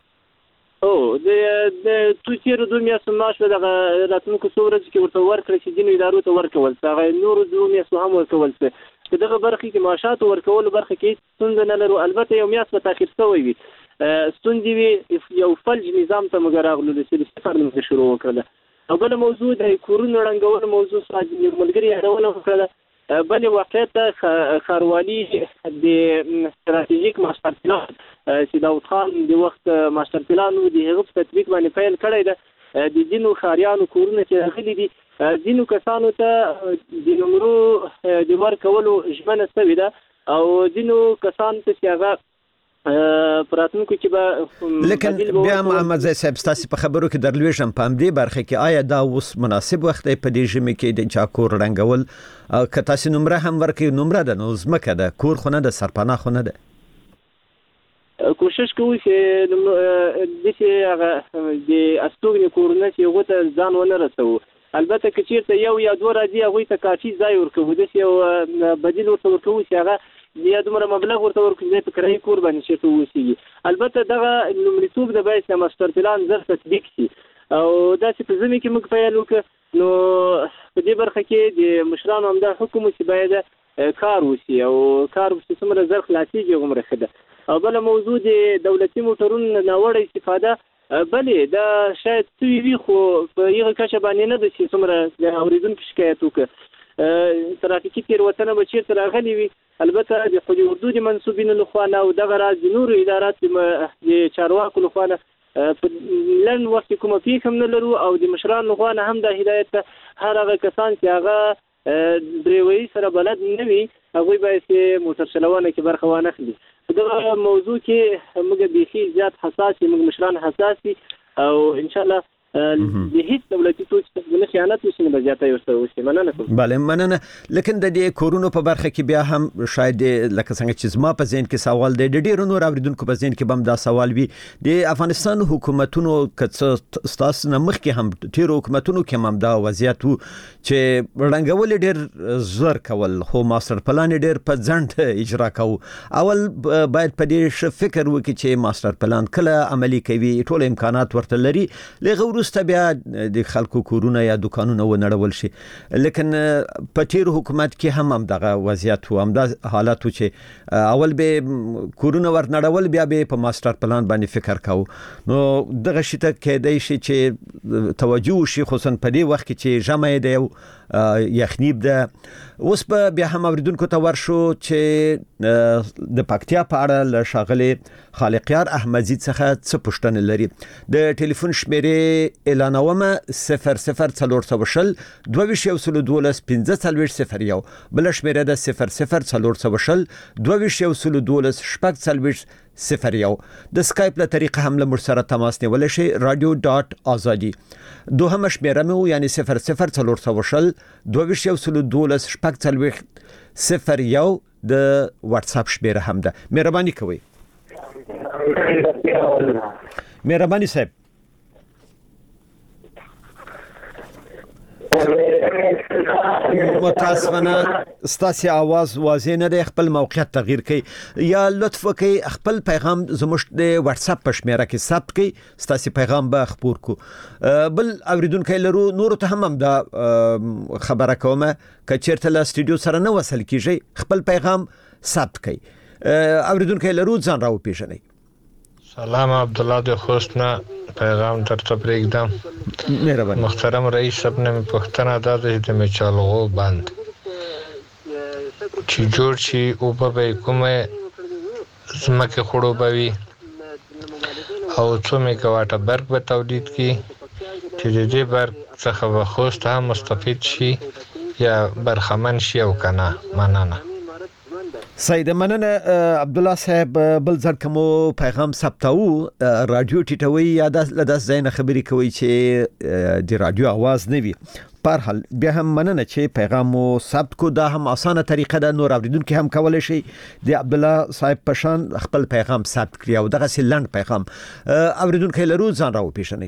د تېرو 2 میاشتو معاش به دغه راتلونکو څو ورځو کې ورته ورکړی چې ځینو ادارو ته ورکول شي، هغه نورو 2 میاشتو هم ورکول شي. په دغه برخه کې معاشاتو ورکولو برخه کې ستونزه نه لرو. البته یو میاشت به تاخیر شوی وي، ستونزې وي. یو فلج نظام ته موږ راغلو چې د صفر نه شروع وکړله. او بله موضوع د کورونو ړنګولو موضوع یو ملګري یادونه وکړله. بلې واقعیت ته ښاروالي د ستراتیژیک ماسټر پلان چې داود خان د وخت ماسټر پلان و، د هغه په تطبیق باندې پیل کړی ده. د ځینو ښاریانو کورونه چې راغلي دي، ځینو کسانو ته د نمرو د ورکولو ژمنه شوې ده او ځینو کسانو ته چې هغه پراتونکو کې به لیکن بیا محمد زئی صاحب ستاسو په خبرو کې درلوېږم په همدې برخه کې آیا دا اوس مناسب وخت دی په دې ژمي کې د چاکور رنګول او که تاسو نمره هم ورکړئ؟ نمره ده نو ځمکه ده، کور خو نه ده، سرپناه خو نه ده. کوشش کوو چې داسې هغه د استوګنې کورونه چې هغو ته ځان ونه رسوو. البته که چېرته یو یا 2 راځي هغوی ته کافي ځای ورکوو، داسې یو بدیل ورته ورکوو چې هغه یا دومره مبلغ ورته ورکړي چې په کرایي کور باندې چېرته واوسېږي. البته دغه لومړیتوب د باید چې ماسټر پلان زر تطبیق شي او داسې په ژمي کې موږ پیل وکړو. نو په دې برخه کې د مشرانو همدا حکم چې باید کار وشي او کار چې څومره زر خلاصېږي هغومره ښه ده. او بله موضوع د دولتي موټرونو ناوړه استفاده، بلې دا شاید څه وي خو په هغه کچه باندې نه ده چې څومره د اورېدونکو شکایت وکړه. ترافیکي تېروتنه به چېرته راغلي وي، البته د حدود حدود منصوبینو لخوا نه او دغه راز د نورو ادارات د چارواکو لخوا نه په لنډ وخت کې کومه پیښه هم نه لرو. او د مشرانو لخوا نه هم دا هدایت ته هر هغه کسان چې هغه دریوي سره بلد نه وي هغوی باید چې موټر چلونه کې برخه وانخلي. په دغه موضوع کې موږ بیخي زیات حساس یو، موږ مشران حساس دي او انشاءالله د هیڅ دولتي توکي نه خیانت وشي، نه به زیاتی ورسره وشي. مننه کوم. بله مننه. لیکن د دې کورونو په برخه کې بیا هم شاید لکه څنګه چې زما په ذهن کې سوال دی، د ډېرو نور اوریدونکو په ذهن کې به هم دا سوال وي، د افغانستان حکومتونو که څه ستاسو نه مخکې هم تېرو حکومتونو کې هم دا وضعیت و چې ړنګول ډېر زر کول، خو ماسټر پلان ډېر په ځنډ اجرا کوو. اول باید په دې فکر وکړي چې ماسټر پلان کله عملي کوي، ټول امکانات ورته لري، لږ وروسته بیا د خلکو کورونه یا دکانونه ونړول شي. لیکن په تیر حکومت کې هم دغه وضعیت و، هم د حالاتو چې اول به کورونه ورنړول بیا به په ماستر پلان باندې فکر کاوه. نو دغه شی ته کېدای شي چې توجه شي، خصوصا په دې وخت کې چې جمع دی او یخنیب ده. اوس په بیا هم اوریدونکو ته ورشو چې د پکتیا په اړه له ښاغلي خالقیار احمدزي څخه څه پوښتنه لري. د ټلیفون شمیرې اعلانومه 00420 2212 1501 بل شمیره ده 00420 2212 0 د سکایپ له طریقه هم له مرسره تماس نیول شي radio.azadi. دوهم شمیره مو یعنی 00420 2212 0 د واتس اپ شمیره هم ده. مهرباني کوئ. مهرباني صاحب. متاسفانه ستاسو आवाज واضح نه دی، خپل موقعیت تغییر کړئ یا لطف وکړئ خپل پیغام زموږ د واتس اپ په شمیره کې ثبت کړئ، ستاسو پیغام به خبر کو. بل اوریدونکو لرو نور ته هم دا خبره کومه چې چیرته له استودیو سره نه وصل کیږي، خپل پیغام ثبت کړئ. اوریدونکو لرو ځان راو پیژنئ. سلام عبد الله د خوستنا پیغام درته پرېږدم. مهرباني. محترم رئیس صاحب نه پوښتنه ده د میچالغو بند چې جوړ شي او په کومه زمکه خړوبوي او څو میگاواټه برق به تولید کی چې د دې برق څخه به خوست هم مستفید شي یا برخمن شي او کنه. مننه. سید مننه عبد الله صاحب. بل ځل کوم پیغام ثبتاو رادیو ټیټوي یا د زین خبري کوي چې د رادیو आवाज نه وي. په هر حال بیا هم مننه چې پیغام مو ثبت کو. دا هم اسانه طریقه ده، نور اوریدونکو هم کولای شي د عبد الله صاحب پشان خپل پیغام ثبت کړي او دغه سلند پیغام اوریدونکو لرو ځان راو پیژنئ.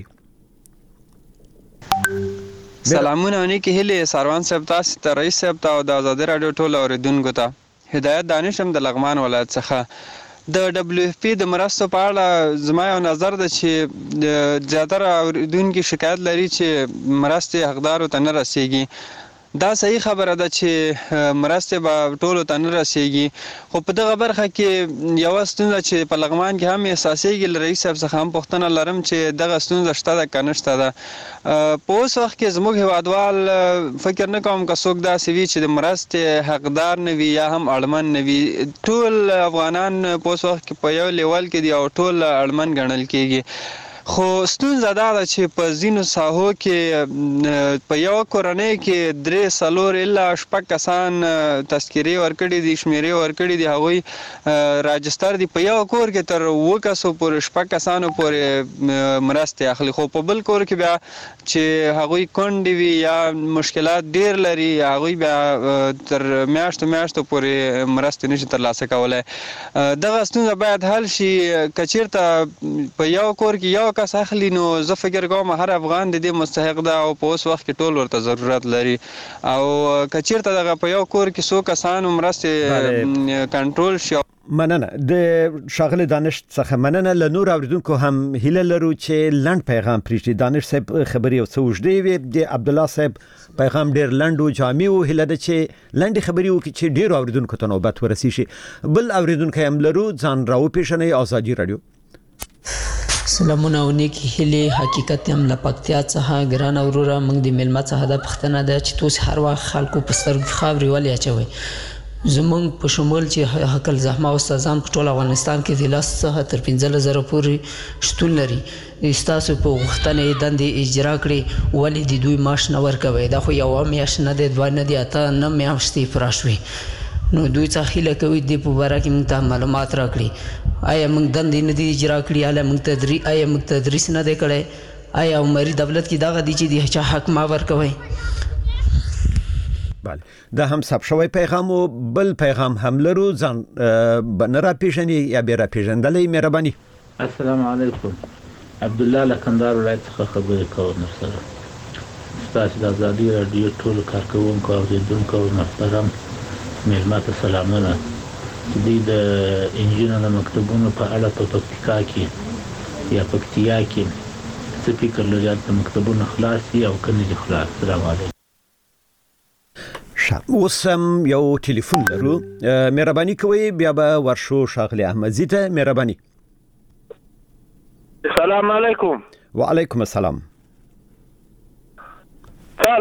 سلامونه نیکی هله سروان صاحب تاسو ته، رئیس صاحب ته او د آزادي رادیو ټول اوریدونکو ته. هدایت دانشم د لغمان ولایت څخه. د دبليو اف پی د مرستو په اړه زما یو نظر ده چې زیاتره اوریدونکو شکایت لري چې مرستې حقدارو ته نه رسیږي. دا صحیح خبره ده چې مرستې به ټولو ته نه رسیږي، خو په دغه برخه کې یو ستونزه چې په لغمان کې هم احساسېږي. رئیس صاحب څخه هم پوښتنه لرم چې دغه ستونزه شته ده که نشته ده. په اوس وخت کې زموږ هیوادوال فکر نه کوم که څوک داسې وي چې د مرستې حقدار نه وي یا هم اړمن نه وي. ټول افغانان په اوس وخت کې په یو لیول کې دي او ټول اړمن ګڼل کېږي. خو ستونزه دا ده چې په ځینو ساحو کې په یو کورنۍ کې 3 الا 6 کسان تذکیرې ورکړي دي، شمیرې ورکړي دي، هغوی راجستر دي په یو کور کې تر 2 کسو پورې 6 کسانو پورې مرستې اخلي. خو په بل کور کې بیا چې هغوی کونډې وي یا مشکلات ډیر لري، هغوی بیا تر میاشتو پورې مرستې نشي ترلاسه کولی. دغه ستونزه باید حل شي. که چیرته په یو کور کې یو کس اخلي نو زه فکر کوم هر افغان د دې مستحق ده او په اوس وخت کې ټول ورته ضرورت لري. او که چیرته دغه په یو کور کې 100 کسانو مرستې کنټرول شي. مننه د شاغل دانش څخه. مننه. له نور اوریدونکو هم هیله لرو چې لند پیغام پریږدي. دانش صاحب خبري او څه وجدي وي. د عبد الله صاحب پیغام ډیر لند او جامع او هیله ده چې لند خبري وکړي چې ډیر اوریدونکو ته نوبت ورسي شي. بل اوریدونکو هم لرو ځان راو پیژنئ. آزادي رادیو. سلامونه او نیکی هیله. حقیقت هم لپکتیا څخه ګران اوروره موږ د ملما څخه د پښتنه ده چې توس هر وخت خلکو په سترګو خاوري ولې اچوي. زمونږ په شمول چې حقل زحمه استادان په ټول افغانستان کې د لاس څخه تر 15000 پورې شتون لري. استاسو په وختنې دندې اجرا کړي ولې د دوی معاش نه ورکوي. دا خو یو میاشت نه دی، 2 نه دی، 8 نه میاشتې پوره شوې. نو دوی څخه هیله کوي د په باره کې موږ ته معلومات راکړي. آیا موږ دندې نه دي اجرا کړي؟ آیا موږ تدریس نه دی کړی؟ آیا عمري دولت کې دغه دي چې د چا حق ما ورکوي؟ بله دا هم ثبت شوی پیغام او بل پیغام هم لرو. ځان نه را پیژنئ یا بیا را پیژندلی. مهرباني. السلام علیکم. عبد الله لکندار ولایت څخه خبرې کوم. سره ستاسو د آزادي رادیو ټول کارکونکو او اوریدونکو محترم مېلمه ته سلامونه. د انجینر مکتبونو په اړه په پکتیا کې څه فکر لري د مکتبونو خلاص دي او کنه دي خلاص. السلام علیکم. اوس هم یو ټلیفون لرو. مهرباني کوئ بیا به ورشو ښاغلي احمدزي ته. مهرباني. السلام علیکم. وعلیکم السلام. دا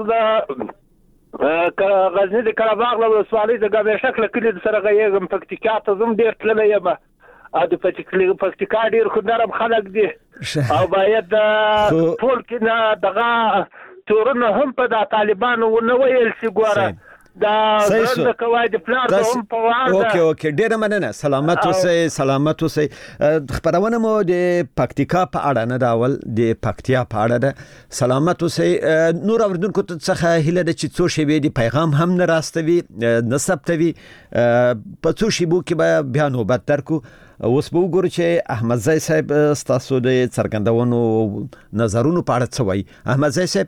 غزنی د قرهباغ له ولسوالۍ د ګابېشک له کلي سره غږیږم. پکتیکا ته ځم، ډېر تللی یم او د پکتیکا ډېر خو نرم خلک دي او باید ټول کې نه دغه تورونه هم په د طالبانو ونه ویل شي. ګوره دا د کوای د پلار هم په واره. اوکې ډېره مننه. سلامت اوسئ. خبرونه مو د پکتیکا په اړه نه دا اول د پکتیا په اړه ده. سلامت اوسئ. نور اوریدونکو څخه هیله ده چې څو شیبې د پیغام هم نه راستوي نه ثبتوي. په څو شیبو کې به بیا نوبت درکو. اوس به وګورو چې احمدزی صاحب ستاسو د څرګندونو نظرونو په اړه څه وایي. احمدزی صاحب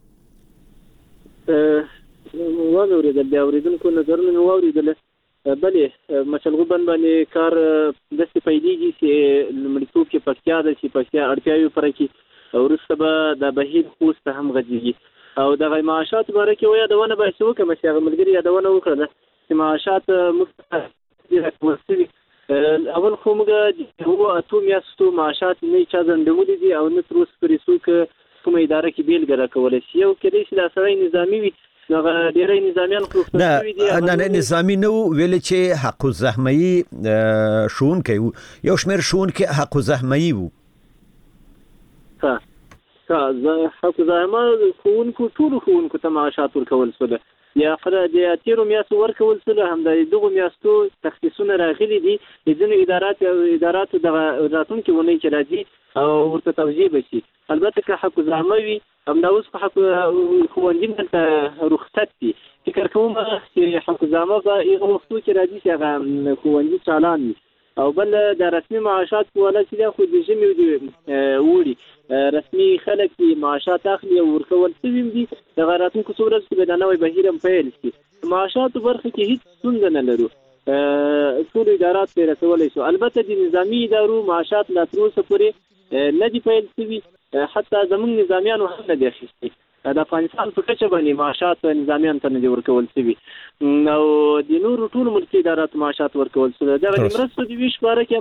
واوریدل بیا اوریدونکو نظرونه مې واوریدل. بلې مچلغوبن باندې کار داسې پیلېږي چې لومړیتوب کې پکتیا ده چې پکتیا اړتیاوې پوره کړي، وروسته به د بهیر خوست ته هم غځېږي. او دغه معاشات باره کې یادونه به چې وکړم چې هغه ملګري یادونه وکړله چې معاشات موږ راکول شوي. اول خو موږ د 8 میاشتو معاشات نه چا ځنډولي دي او نه تر اوسه پورې څوک کومه اداره کې بیلګه راکولی شي. یو کېدای شي دا سړی نظامي وي، هغه ډېری نظامیان خو نه نظامي نه ویل چې حق الزحمه‌ای ښوونکی وو، یو شمېر ښوونکي حق الزحمه‌ای وو. حق الزحمه ښوونکو ټولو ښوونکو ته معاشات ورکول شوله. یا د 13 میاشتو ورکول شوله. هم د دغو میاشتو تخصیصونه راغلي دي د ځینو اداراتو دغه راتلونکې اونۍ کې راځي او ورته توجیه به شي. البته که حق الزحمه وي همدا اوس په حق ښوونځي ته رخصت دي. فکر کوم چې حق الزحمه به هغه وختو کې راځي چې هغه ښوونځي چالان وي. او بل د رسمي معاشات په والا چې دا خو د ژمي وړي رسمي خلک دي معاشات اخلي او ورکول شوي دي. دغه راتلونکو څو ورځو کې به دا نوی بهیر هم پیل شي. معاشاتو برخه کې هیڅ ستونزه نه لرو، ټول ادارات پرې رسولی شو. البته د نظامي ادارو معاشات لا تر اوسه پورې نه دي پیل شوي، حتی زموږ نظامیانو هم نه دي اخیستي. د افغانستان په کچه باندې معاشات نظامیانو ته نه دي ورکول شوي او د نورو ټولو ملکي اداراتو معاشات ورکول شوي. دغه مرستو د ویش باره کې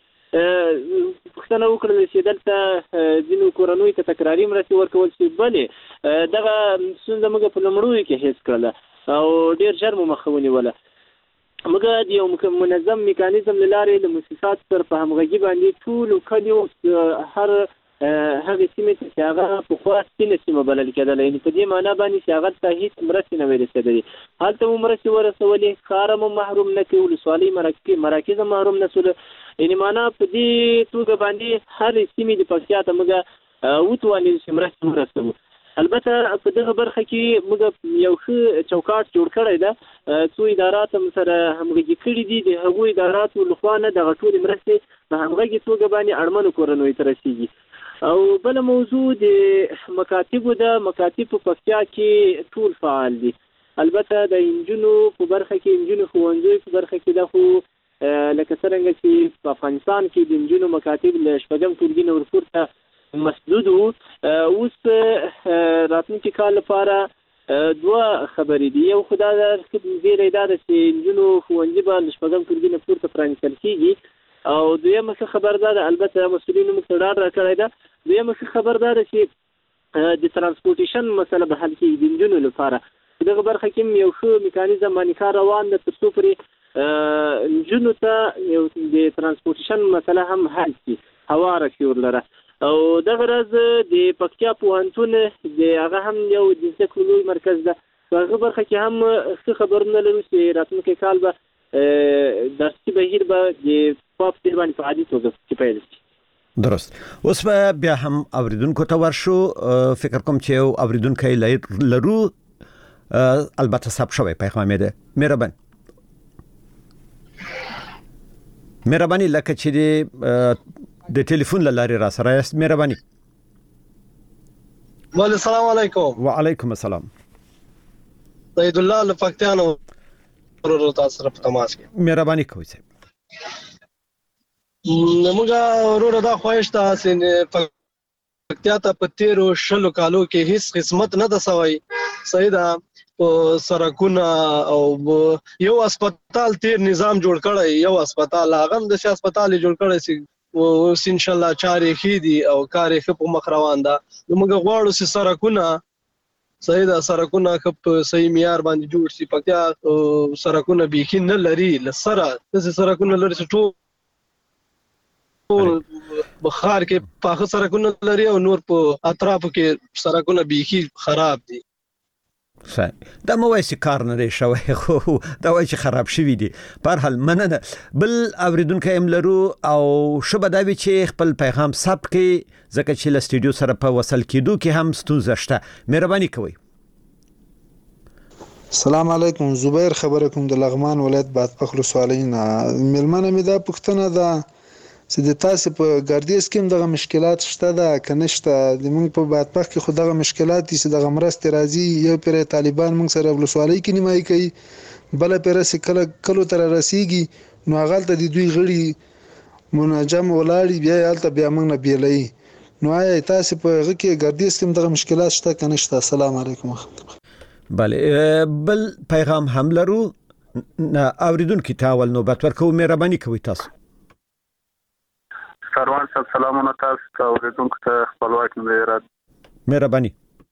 پوښتنه وکړل چې دلته ځینو کورنیو ته تکراري مرستې ورکول شوي. بلې دغه ستونزه موږ په لومړیو کې حس کړله او ډېر ژر مو مخه ونیوله. موږ د یو منظم میکانیزم له لارې د مؤسساتو سره په همغږي باندې ټولو کلیو هر هغه سیمه چې هغه په خاص سیمه بلل کېدل، یعنی په دې معنی باندې چې هغه ته هیڅ مرستې نه ویل کېدلې. هلته مو مرستې ورسولې، ښار مو محروم نه کړ، ولسوالۍ مراکز محروم نه شول. یعنی معنی په دې توګه باندې هر سیمه د پکتیا ته موږ وتوانې چې مرستې ورسوو. البته په دغه برخه کې موږ یو ښه چوکاټ جوړ کړی ده. څو ادارات هم سره همغږي کړي دي. د هغو اداراتو لخوا نه دغه ټولې مرستې په همغږي توګه باندې اړمنو کورنیو ته رسیږي. او بل موضوع د مکاتبو ده. مکاتب په پکتیا کې ټول فعال دي. البته د انجونو په برخه کې، انجونو ښوونځیو په برخه کې ده خو لکه څرنګه چې په افغانستان کې د انجونو مکاتب له شپږم ټولګي نه ورپورته مسدود وو. اوس راتلونکي کال لپاره دوه خبرې دي. یو خو دا زیری دا ده چې انجونو ښوونځي به له شپږم ټولګي نه پورته پرانیستل کېږي. او دویمه ښه خبر دا ده، البته مسؤلینو موږ ته ډاډ راکړی ده، دویمه ښه خبر دا ده چې د ترانسپورټیشن مسله به حل کېږي د نجونو لپاره. په دغه برخه کې یو ښه میکانیزم باندې کار روان ده تر څو پورې نجونو ته د ترانسپورټیشن مسله هم حل شي، هواره شي ورلره. او دغه ورځ د پکتیا پوهنتون د هغه هم یو د زده کړو لوی مرکز ده. په هغه برخه کې هم ښه خبرونه لرو چې راتلونکی کال به درسي بهیر به د په دې باندې په عادي توګه پیل شي. درست. اوس بیا هم اوریدونکو ته ورشو. فکر کوم چې یو اوریدونکی لرو، البته ثبت شوی پیغام ده. مهرباني لکه چې د ټلیفون لارې را سره یاست. مهرباني. السلام علیکم. وعلیکم السلام. سید الله لپکتیانو ورور تاسو سره په تماس کې. مهرباني کوئ. موږ ورور دا خواهش ته سین پکتیا ته په 13 کالو کې هیڅ خدمت نه د سوي سیدا سرکونه او یو هسپتال تیر نظام جوړ کړی یو هسپتال هغه د هسپتال جوړ کړی سي او ان شاء الله چاري خېدي او کاري خپ مخ روان ده موږ غواړو چې سرکونه سیدا سرکونه خپ صحیح معیار باندې جوړ شي پکتیا سرکونه بيخي نه لري لسره د سرکونه لري ټول بخار کې پاخه سرکونه لري او نور په اطرافو کې سرکونه بيخي خراب دي صحیح دا مو وایي کار نه شوی خو دا وایي چې خراب شوی دي په هر حال مننه بل اوریدونکو هم لرو او شبه دا وی چې خپل پیغام ثبت کړي ځکه چې له سټوډیو سره په وصل کېدو کې هم ستونزه شته مهرباني کوئ السلام علیکم زبیر خبره کوم د لغمان ولایت بادپخ ولسوالۍ نه ملمنه مې دا پوښتنه ده چې د تاسو په ګردیز کې دغه مشکلات شته دا کنيشته د موږ په بادپخ کې خو دغه مشکلات دي چې دغه مرستې راځي یو پر طالبان موږ سره ولسوالۍ کې نیمایي کوي بل پر کلو تر رسیږي نو هغه ته د دوی غړي مناجم ولاړی بیا حالت بیا موږ نه بیلای نو آیا تاسو په هغه کې ګردیز کې دغه مشکلات شته کنيشته السلام علیکم بله بل پیغام هم لرو اوریدونکو ته ول نوبت ورکو مهرباني کوئ تاسو سروان صاحب سلامونه تاسو ته اوریدونکو ته خپلواک مدیرات مهرباني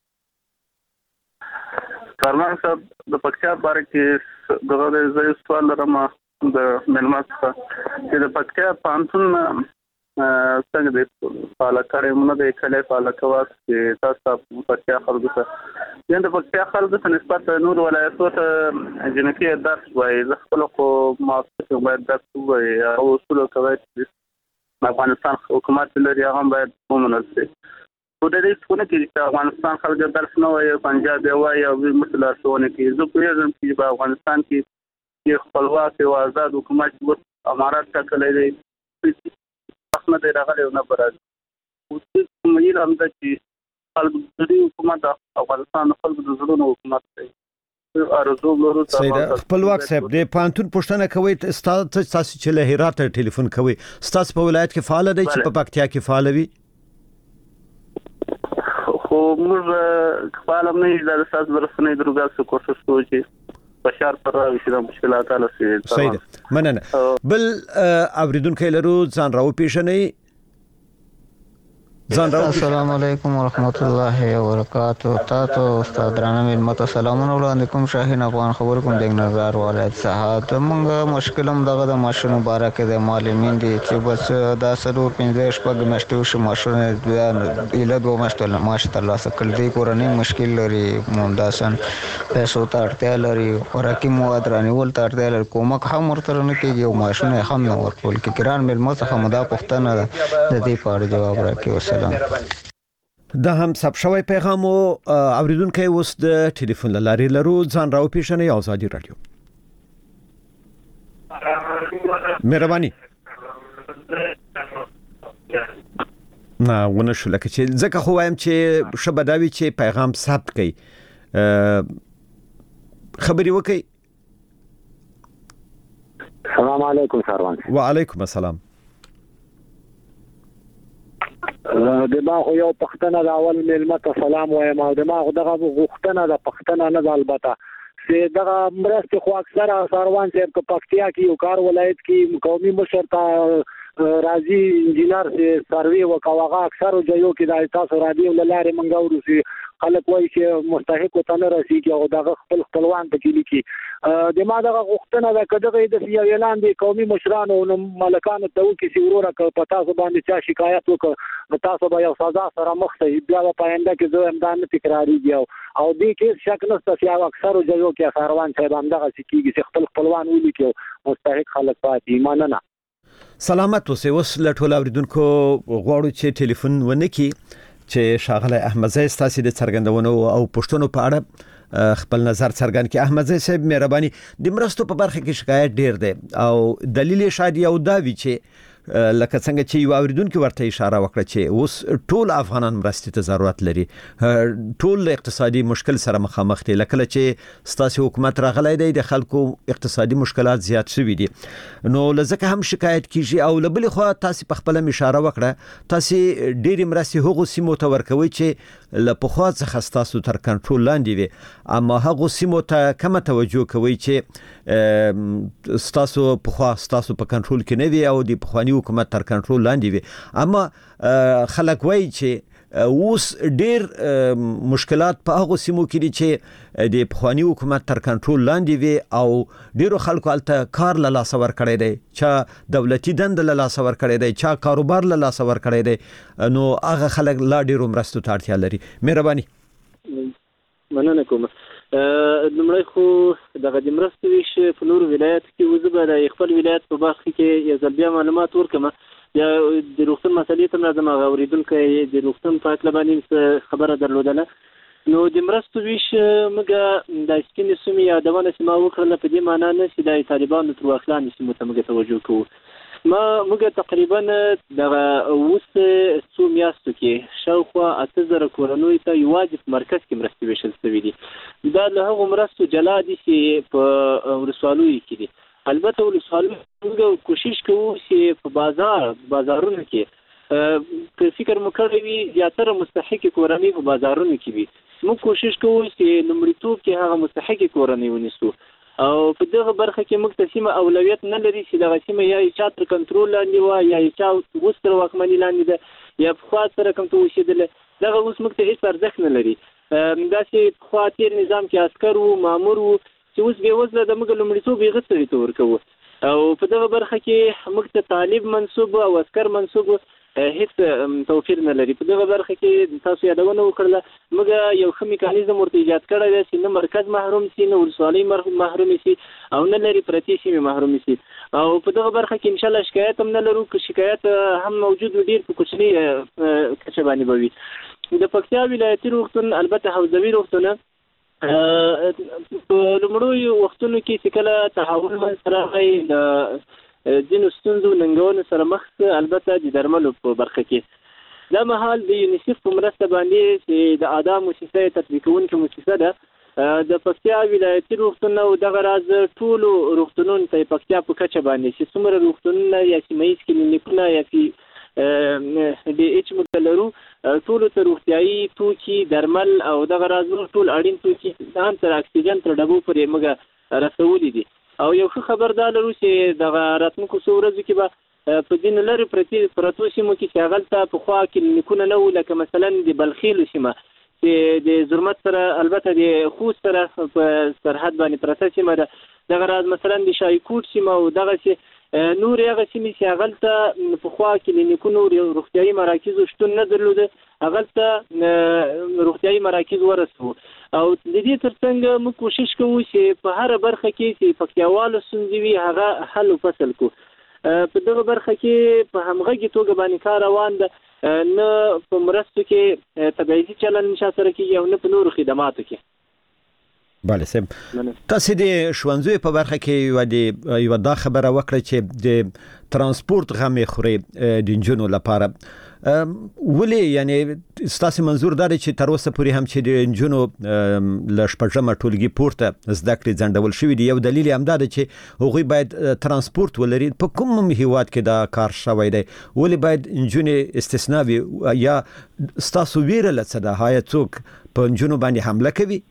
سروان صاحب د پکتیا باره کې دغه ځای سوال لرم د ملمت چې د پکتیا پانتون څنګه د پالاکړې مونږ د کله پالاکواس چې تاسو پکتیا خلکو ته د پکتیا خلکو ته نسبت نور ولایتو ته جنکی درس وایي خپل خو ماستر باید درس وایي او اصول کوي افغانستان حکومت لري هغه باید ومنل شي په دې څونه کې چې افغانستان خلک درس نه وایي پنجاب وایي او مثلا څونه کې زه پیژنم چې په افغانستان کې یو خپلواک او آزاد حکومت و امارات ټاکلې دي احمد راغلی نه برابر او چې مې هم د چې خلک د حکومت افغانستان خلک د زړونو حکومت دی سیدا خپلواک صاحب د پانتون پښتنه کوي تاسو چې له هرات ټلیفون کوي تاسو په ولایت کې فعال دي چې په پکتیا کې فعال وي خو موږ فعال نه یو د تاسو ورسنه دروګه کوشش کوو چې بشار پر راوي د مشکلات له سي سیدا مننه بل اوریدونکو لرو ځان راو پیښنې السلام علیکم ورحمت الله وبرکاتہ تاسو استاد رانه ملمت سلامونه وړاندې کوم شاهین افغان خبر کوم د نظر ولایت صحت موږ مشکلم دغه د ماشين مبارک د معلمین دي چې بس دا سلو 15 پګ مشتو شو ماشين اله دوه مشتل ماشاء الله سکل دی کورنۍ مشکل لري منداسن پیسو ته اړتیا لري ورکه مواد رانیول ته اړتیا لري کومک هم ورته نه کیږي او ماشين هم نه ورکول کې ګران ملمت څخه مدا پښتنه د دې په جواب راکړي دا هم سب شوی پیغام او اوریدونکو اوس د ټلیفون لارې لرو ځان راو پیښنې آزادي رادیو مهرباني نه ونه شو لکه چې ځکه خو وایم چې شبداوی چې پیغام ثبت کړي خبري وکي السلام علیکم سروان وعلیکم السلام دماغ یو پښتنه د اول ملمت سلام وایم او دماغ دغه غوښتنه د پښتنه نه البته چې دغه مرستې خو اکثره سروان صاحب په پکتیا کې یو کار ولایت کې قومي مشر ته راځي انجینر سروي وکاوغه اکثر جایو کې د تاسو رادیو لاره منګورو سي خلک وایي چې مستحق ته نه رسیږي او دغه خپلوان ته لیکي د ما دغه غوښتنه د کډغې د یو اعلان دی قومي مشرانو او ملکانو ته وکي چې وروره په تاسو باندې چا شکایت وکړ تاسو به یو سزا سره مخ شئ بیا په پاینده کې زه امدان تکراریږي او دې کې شک نشته چې اکثر جایو کې سروان صاحب هم دغه کیږي چې خپلوان ولیکي مستحق خلک پاتې ایمان نه سلامت اوسئ اوس لټول اوریدونکو غواړو چې ټلیفون ونکي چې شاغله احمدزی ستاسو د څرګندونو او پښتنو په اړه خپل نظر څرګند کړي احمدزی صاحب مهرباني د مرستو په برخه کې شکایت ډیر دی او دلیل شاید یو دا وی چې لکه څنګه چې یو اوریدونکو ورته اشاره وکړه چې اوس ټول افغانان مرستې ته ضرورت لري، ټول اقتصادي مشکل سره مخامخ دي، لکه چې ستاسو حکومت راغلی دی د خلکو اقتصادي مشکلات زیات شوي دي، نو لزکه هم شکایت کیږي. او لبل خو تاسو په خپل اشاره وکړه تاسو ډېری مرستې هغو سیمو ته ورکوي چې له پخوا څخه تاسو تر کنټرول لاندې وي، اما هغو سیمو ته کوم توجه کوي چې تاسو پخوا تاسو په کنټرول کې نه وي او د پخوانی حکومت تر کنټرول لاندې وي، اما خلک وایي چې اوس ډېر مشکلات په هغو سیمو کې دي چې د پخوانی حکومت تر کنټرول لاندې وي او ډېرو خلکو هلته کار له لاسه ورکړی دی، چا دولتي دنده له لاسه ورکړی دی، چا کاروبار له لاسه ورکړی دی، نو هغه خلک لا ډېرو مرستو ته اړتیا لري. مهرباني. مننه کوم. لمړی خو دغه د مرستو ویش په نورو ولایت کې وزه به د خپل ولایت په برخه کې یو ځل بیا معلومات ورکړم. یا د روغتون مسلې ته راځم، هغه اوریدونکو د روغتون په اړه باندې خبره درلودله. نو د مرستو ویش موږ د سپینې سیمې یادونه سیمه وکړله، په دې معنا نه چې د طالبانو تر واک لاندې سیمو ته موږ توجه کوو. موږ تقریبا دغه اوس څو میاشتو کې شاوخوا 8000 کورنیو ته یوازې په مرکز کې مرستې ویشل شوي دي. دا له هغو مرستو جلا دي چې په ولسوالیو کې دي. البته ولسوالیو موږ کوشش کوو چې په بازارونو کې که فکر مو کړی وي زیاتره مستحقې کورنۍ په بازارونو کې وي، موږ کوشش کوو چې لومړیتوب کې هغه مستحقې کورنۍ ونیسو. او په دغه برخه کې موږ ته سیمه اولویت نه لري چې دغه سیمه یا چا تر کنټرول لاندې وه یا چا اوس تر واکمني لاندې ده یا پخوا سره کوم ته اوسېدله، دغه اوس موږ ته هېڅ ارزښت نه لري. داسې پخوا تېر نظام کې عسکر وو، مامور وو، چې اوس بېوزله د موږ لومړیتوب هغه سړي ته ورکوو. او په دغه برخه کې موږ ته طالب منصوب او عسکر منصوب هیڅ توفیر نه لري. په دغه برخه کې تاسو یادونه وکړله، موږ یو ښه میکانیزم ورته ایجاد کړی دی چې نه مرکز محروم سي، نه ولسوالۍ محروم سي، او نه لري پرتې سیمې محروم سي. او په دغه برخه کې انشاءالله شکایت هم نه لرو، که شکایت هم موجود وي ډېر په کوچنۍ کچه باندې به وي. د پکتیا ولایتي روغتون البته حوزوي روغتونه په لومړیو وختونو کې چې کله تحول منځته راغی د ځینو ستونزو ننګونو سره مخ، البته د درملو په برخه کې دا مهال د یونیسف په مرسته باندې چې د ادا موسسه تطبیق کوونکې موسسه ده د پکتیا ولایتي روغتون او دغه راز ټولو روغتونونو ته پکتیا په کچه باندې چې څومره روغتونونه یا سیمه ییز کلینیکونه یا د ایچ موږ لرو، ټولو ته روغتیایي توکي، درمل او دغه راز ټول اړین توکي هم تر اکسیجن تر ډبو پورې موږ رسولي دي. او یو ښه خبر دا لرو چې دغه راتلونکو څو ورځو کې به په ځینو لرې پرتو سیمو کې چې هغلته پخوا کلینیکونه نه وو، لکه مثلا د بلخیلو سیمه چې د زرمت سره البته د خوست سره په سرحد باندې پرته سیمه ده، دغه راز مثلا د شایکوټ سیمه او دغسې نور هغه سیمې چې هغلته پخوا کلینیکونو روغتیایي مراکزو شتون نه درلوده، هغلته روغتیایي مراکز ورسوو. او د دې ترڅنګ موږ کوشش کوو چې په هره برخه کې چې پکتیاوالو ستونزې وي هغه حل و فصل کو. په دغه برخه کې په همغږي توګه باندې کار روان ده، نه په مرستو کې تبعیضي چلن نشا سره کېږي او نه په نورو خدماتو کې. بله سم، تاسو د ښوونځیو په برخه کې یوه دا خبره وکړه چې د ترانسپورت غم یې خوري د نجونو لپاره. ولې یعنی ستاسو منظور دا دی چې تر اوسه پورې هم چې د نجونو له شپږمه ټولګي پورته زده کړې ځنډول شوي دي، یو دلیل یې همدا دی چې هغوی باید ترانسپورت ولري. په کوم هیواد کې دا کار شوی دی؟ ولې باید نجونې استثنا وي؟ یا ستاسو ویره له څه ده؟ آیا څوک په نجونو باندې حمله کوي؟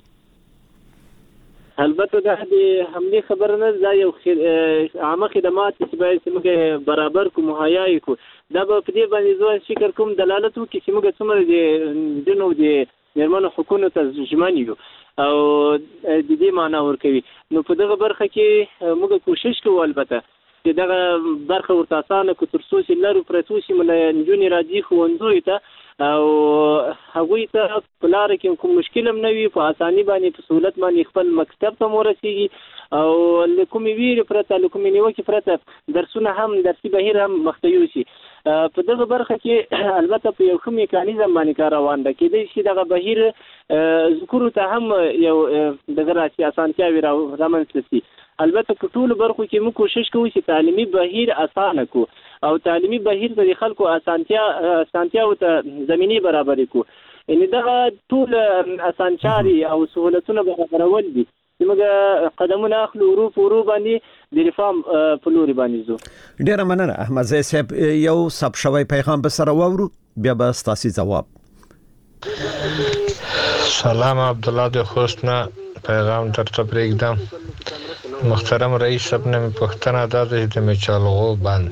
البته دا د حملې خبره نه، دا یو عامه خدمات چې باید موږ برابر کو، مهیا یې کو. دا به په دې باندې زه فکر کوم دلالت وکړي چې موږ څومره د نجونو د مېرمنو حقونو ته ژمن یو او د دې معنا ورکوي. نو په دغه برخه کې موږ کوشش کوو البته چې دغه برخه ورته اسانه کړو تر څو چې لرو پرتو سیمو نه نجونې راځي ښوونځیو ته او هغوی ته په لاره کې کوم مشکل هم نه وي، په اساني باندې په سهولت باندې خپل مکتب ته ورسېږي او له کومې ویرې پرته له کومې نیوکې پرته درسونه هم درسي بهیر هم مخته یوسي. په دغه برخه کې البته په یو ښه میکانیزم باندې کار روان ده. کېدای شي دغه بهیر ذکرو ته هم یو دغه راسي اسانتیاوې رامنځته شي. البته په ټولو برخو کې موږ کوشش کوو چې تعلیمي بهیر اسانه کو او تعلیمي بهیر د خلکو اسانتیاو ته زمینه برابرې کو. یعنې دغه ټول اسانچاري او سهولتونه برابرول دي چې موږ قدمونه اخلو ورو په ورو باندې د ریفارم په لوري باندې ځو. ډیره مننه احمدزی صاحب. یو ثبت شوی پیغام به سره واورو بیا به ستاسو جواب. سلام عبدالله د خوست نه پیغام درته پرېږدم. محترم رئیس صاحب نه مې پوښتنه دا ده چې د میچالغو بند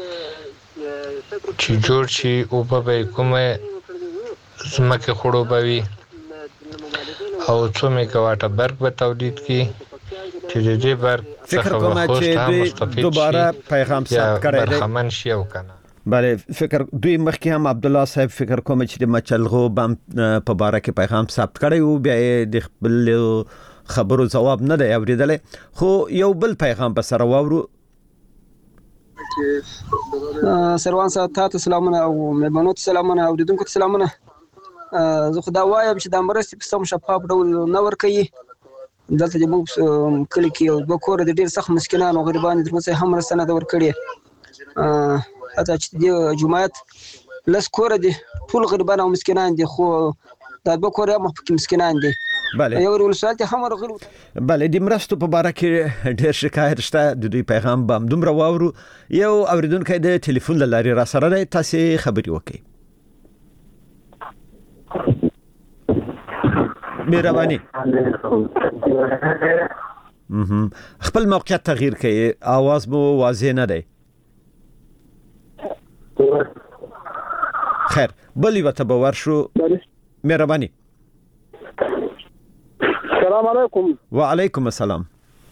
چې جوړ شي اوبه به یې کومې ځمکې خړوبوي او څو میګاواټه برق به تولید کړي چې د دې برق څخه به خوست هم مستفید دوباره پیغام ثبت کړی دی برخمن شي او که نه. بله فکر دوی مخکې هم عبدالله صاحب فکر کوم چې د مچلغو بم په باره کې پیغام ثبت کړی و، بیا د خپل خبرو جواب نه دی اوریدلی، خو یو بل پیغام به سره واورو. سروان صاحب تاسو سلامونه او مېلمنو ته سلامونه او اوریدونکو ته سلامونه. زه خو دا وایم چې دا مرستې په سم شفاف ډول نه ورکوي. دلته د موږ کلي کې یو دوه کوره د ډېر سخت مسکینانو او غریبانو ترمنځ هم مرسته نه ده ورکړې. حتی چې د جماعت لس کوره دي ټول غریبان او مسکینان دي، خو دا دوه کوره هم پکې مسکینان دي. بله یو ولسوالۍ هم ورغلو. بله د مرستو په باره کې ډېر شکایت شته، د دوی پیغام به همدومره واورو. یو اوریدونکی د ټلیفون له لارې را سره دی، تاسې خبرې وکړئ. مهرباني خپل موقعیت تغییر کړئ، आवाज مو واضح نه دی. خیر بل یو ته به ورشو. مهرباني. السلام علیکم. وعلیکم السلام.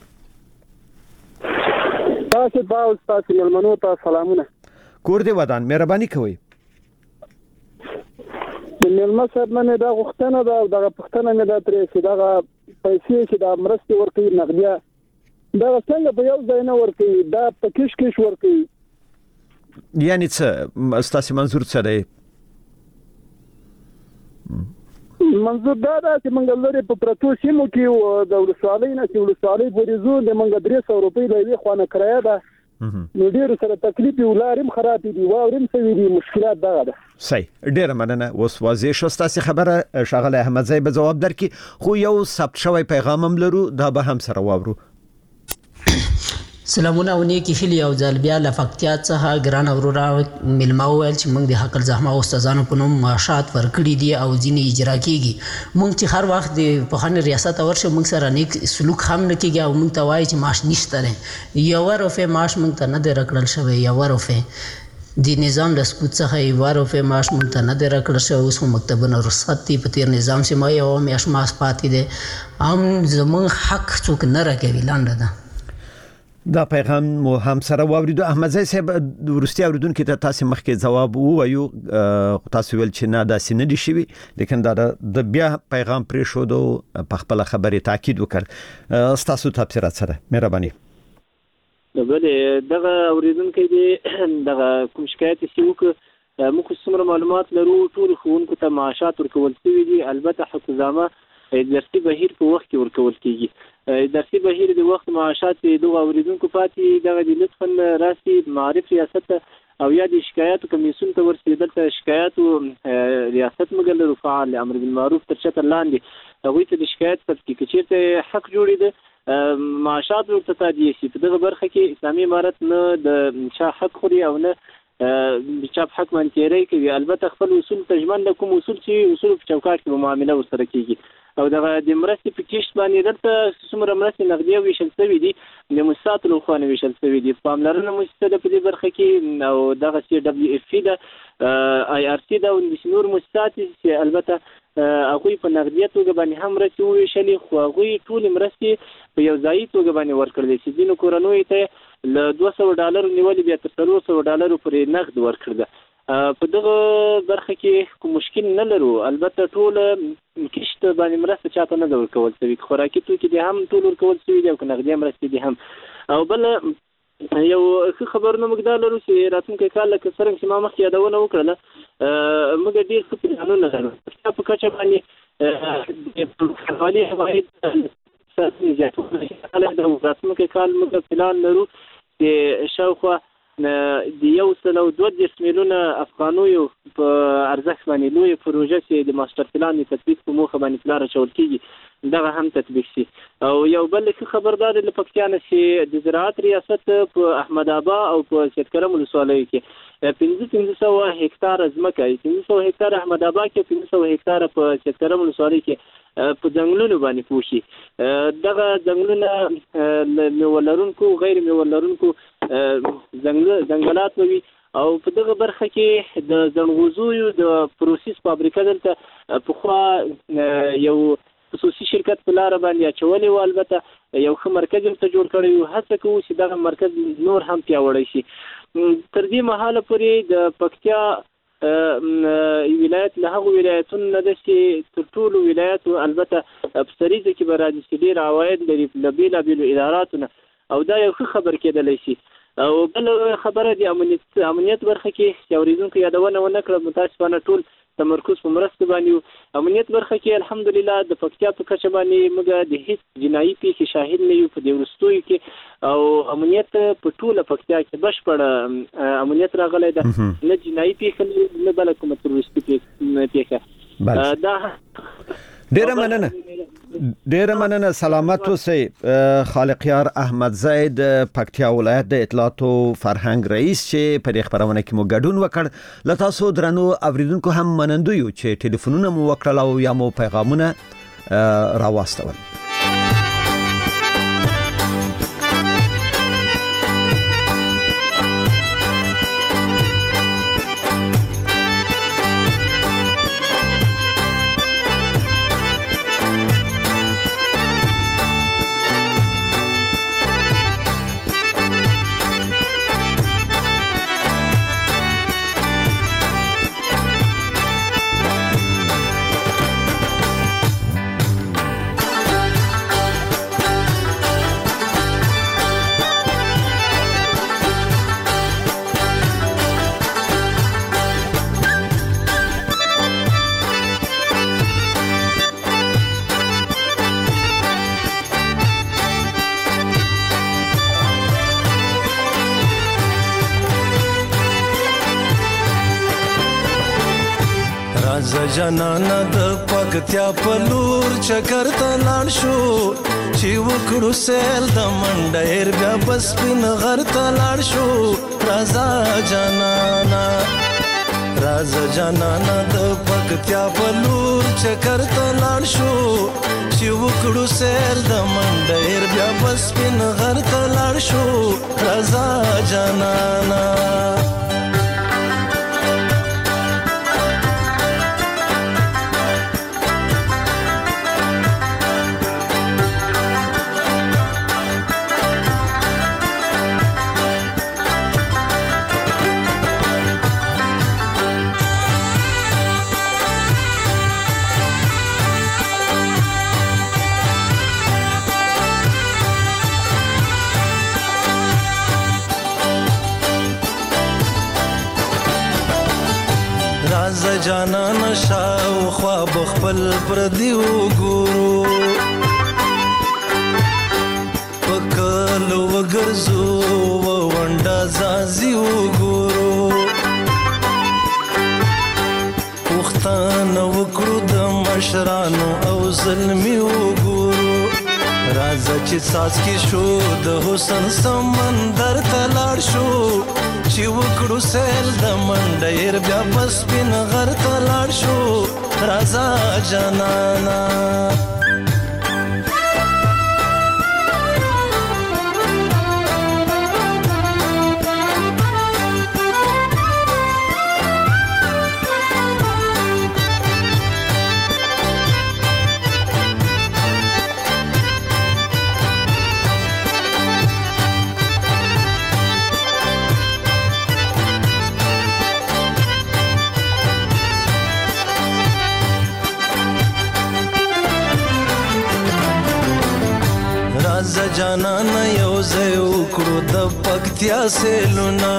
تاسو به تاسو مېلمنو ته سلامونه. کور دې ودان. مهرباني کوئ. د مېلمه صاحب نه دا غوښتنه ده او دغه پوښتنه مې دا ترې چې دغه پیسې چې دا مرستې ورکوي نغدیه دغه څنګه په یو ځای نه ورکوي، دا په کش ورکوي. یعنی څه ستاسو منظور څه دی؟ منظور دا ده چې موږ لري په پرتو سیمو کې د ولسوالۍ نه چې ولسوالۍ پورې ځو د موږ 300 روپۍ د یوې خوا نه کرایه ده، نو ډېر سره تکلیف یو لارم خراب دي واورم سوي دي، مشکلات دغه ده. صحیح ډیره مننه. اوس واضح شو ستاسو خبره. شاغله احمدزی به جواب درکړي، خو یو ثبت شوی پیغام هم لرو، دا به هم سره واورو. سلامونه او نیکی هیلې او ځل بیا له فقطیات څخه ګران اورورا مېلمه وویل چې موږ د حق الزحمه استادانو په نوم معاشات ورکړي دي او ځینې اجرا کیږي. موږ چې هر وخت د پوهنې ریاست ورشو موږ سره نیک سلوک هم نه کیږي او موږ ته وایي چې معاش نشته دی. یو روپۍ معاش موږ ته نه دی راکړل شوی، یو روپۍ د نظام له سقوط څخه یو روپۍ معاش موږ ته نه دی راکړل شوی. اوس هم مکتبونه رخصت دي، په تیر نظام چې ما یو میاشت معاش پاتې دی، هم زموږ حق څوک نه راکوي. لنډه ده. دا پیغام مو هم سره واوریدو. احمدزی صاحب ورستی اوریدونکو ته تاسو مخکې جواب ووایو، تاسو ویل چې نه داسې نه دي شوي، لیکن دا د بیا پیغام پرې شو دو په خپل خبرې تاکید وکړ. تاسو تفسیرات سره مهرباني. بله دغه اوریدونکو دی دغه کوم شکایت چې وکړ موږ څومره معلومات لرو، ټول ښوونکو ته معاشات ورکول شوي دي. البته حکومت درسي بهیر په وخت کې ورکول کیږي. درسي بهیر د وخت معاشات دغه اوریدونکو پاتې دغه د لطفا راسي معرف ریاست او یا د شکایاتو کمیسیون ته ورسېدل ته شکایاتو ریاست مګل فعال امر بالمعروف تر چتر لاندې هغوی ته د شکایت ثبت کې چیرته حق جوړېده معاشات ورته تادیه شي. په دغه برخه کې اسلامي امارت نه د چا حق خوري او نه چا حق باندې تیری کوي. البته خپل اصول تجمن کوم اصول چې اصول په چوکاټ کې معامله ورسره کیږي او دغه د مرستې په کیشت باندې دلته څومره مرستې نغدیه ویشل شوي دي د مؤسساتو لخوا نه ویشل شوي دي. پاملرنه مؤسسه ده په دې برخه کې او دغه CWFP ده IRC ده او نور مؤسسات چې البته هغوی په نغدیه توګه باندې هم مرستې وویشلې، خو هغوی ټولې مرستې په یو ځایي توګه باندې ورکړلې چې ځینو کورنیو ته له $200 نیولې بیا تر $400 پورې نغد ورکړل. په دغه برخه کې کوم مشکل نه لرو. البته ټول کیشت باندې مرسته چاته نه ورکول شوی، خوراکي توکي دي هم ټول ورکول شوی دي او نغدي مرستې دي هم. او بل یو ښه خبرونه موږ دا لرو چې راتلونکی کال لکه څرنګه چې ما مخکې یادونه وکړله موږ ډېر ښه پلانونه لرو په کچه باندې د فدرالي عواید زیاتونه د راتلونکی کال موږ پلان لرو چې شاوخوا د 132 میلیونه افغانیو په ارزښت باندې لوی پروژه چې د ماستر پلان د تطبیق په موخه باندې پلان اچول کیږي دغه هم تطبیق شي. او یو بل ښه خبردار له پکتیا نه چې د زراعت ریاست په احمد آبا او په سید کرم ولسوالیو کې 1500 هکتار ځمکه 1500 هکتار احمد آبا کې 1500 هکتار په سید کرم ولسوالیو کې په ځنګلونو باندې پوښي. دغه ځنګلونه میوه غیر میوه لرونکو ځنګلات وي او په دغه برخه کې د زنغوزیو د پروسس فابریکه دلته پخوا یو خصوصي شرکت په لاره باندې اچولې و. البته یو ښه مرکز ورته جوړ کړی و. هڅه کوو چې دغه مرکز نور هم پیاوړی شي. تر دې مهاله پورې د پکتیا ولایت له هغو ولایتونو نه ده چې تر ټولو ولایتو البته په سریزه کې به راځي چې ډېر عواید لري له بېلابېلو اداراتو نه او دا یو ښه خبر کېدلی شي. او بل خبره د امنیت برخه کې چې اورېدونکو یادونه ونه کړه متاسفانه ټول تمرکز په مرستو باندې امنیت برخه کې الحمدلله د پکتیا په کچه باندې موږ د هیڅ جنایي پیښې شاهد نه یو په دې وروستیو کې او امنیت په ټوله پکتیا کې بشپړ امنیت راغلی ده. نه جنایي پیښه نه بله کومه تروریستي پیښه. دا ډیره مننه. سلامت اوسئ. خالقیار احمد زید پکتیا ولایت د اطلاعاتو فرهنګ رئیس چې په دې خبرونه کې مو ګډون وکړ. له تاسو درنو اوریدونکو هم منندو یو چې ټلیفونونه مو وکړل او یا مو پیغامونه راواستول. جانانا د پکتیا په لور چکر ته لاړ شو چې وکړو سیل د منډیر بیا بس پین غر ته لاړ شو. راځه جانانا د پکتیا په لور چکر ته لاړ شو چې وکړو سیل د منډیر بیا بس پین غر ته لاړ شو. راځه جانانا جانان شاو خواب خپل پر دیو ګورو پکلو وګرځو ونډا زازیو ګورو وختانه وکړو د مشرانو او ظلمیو ګورو. راځه چې ساز کې شو د حسن سمندر ته لاړ شو چې وکړو سیل د منډیر بیا بس پین غر ته لاړ شو. راځه جانانا جانان یو ځای وکړو د پکتیا سیلونه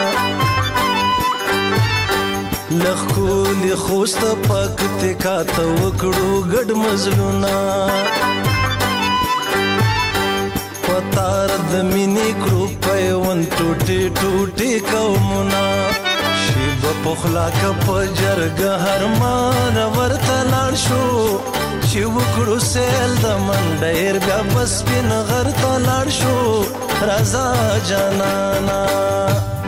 لخولی خوست پکتیکا ته وکړو ګډ مزلونه پتار د مینې کړو پیوند ټوټې ټوټې قومونه شیب پخلا که په جرګه هرمان ورته لاړ شو چې وکړو سیل د منډیر بیا په سپین غر ته لاړ شو راځه جانانا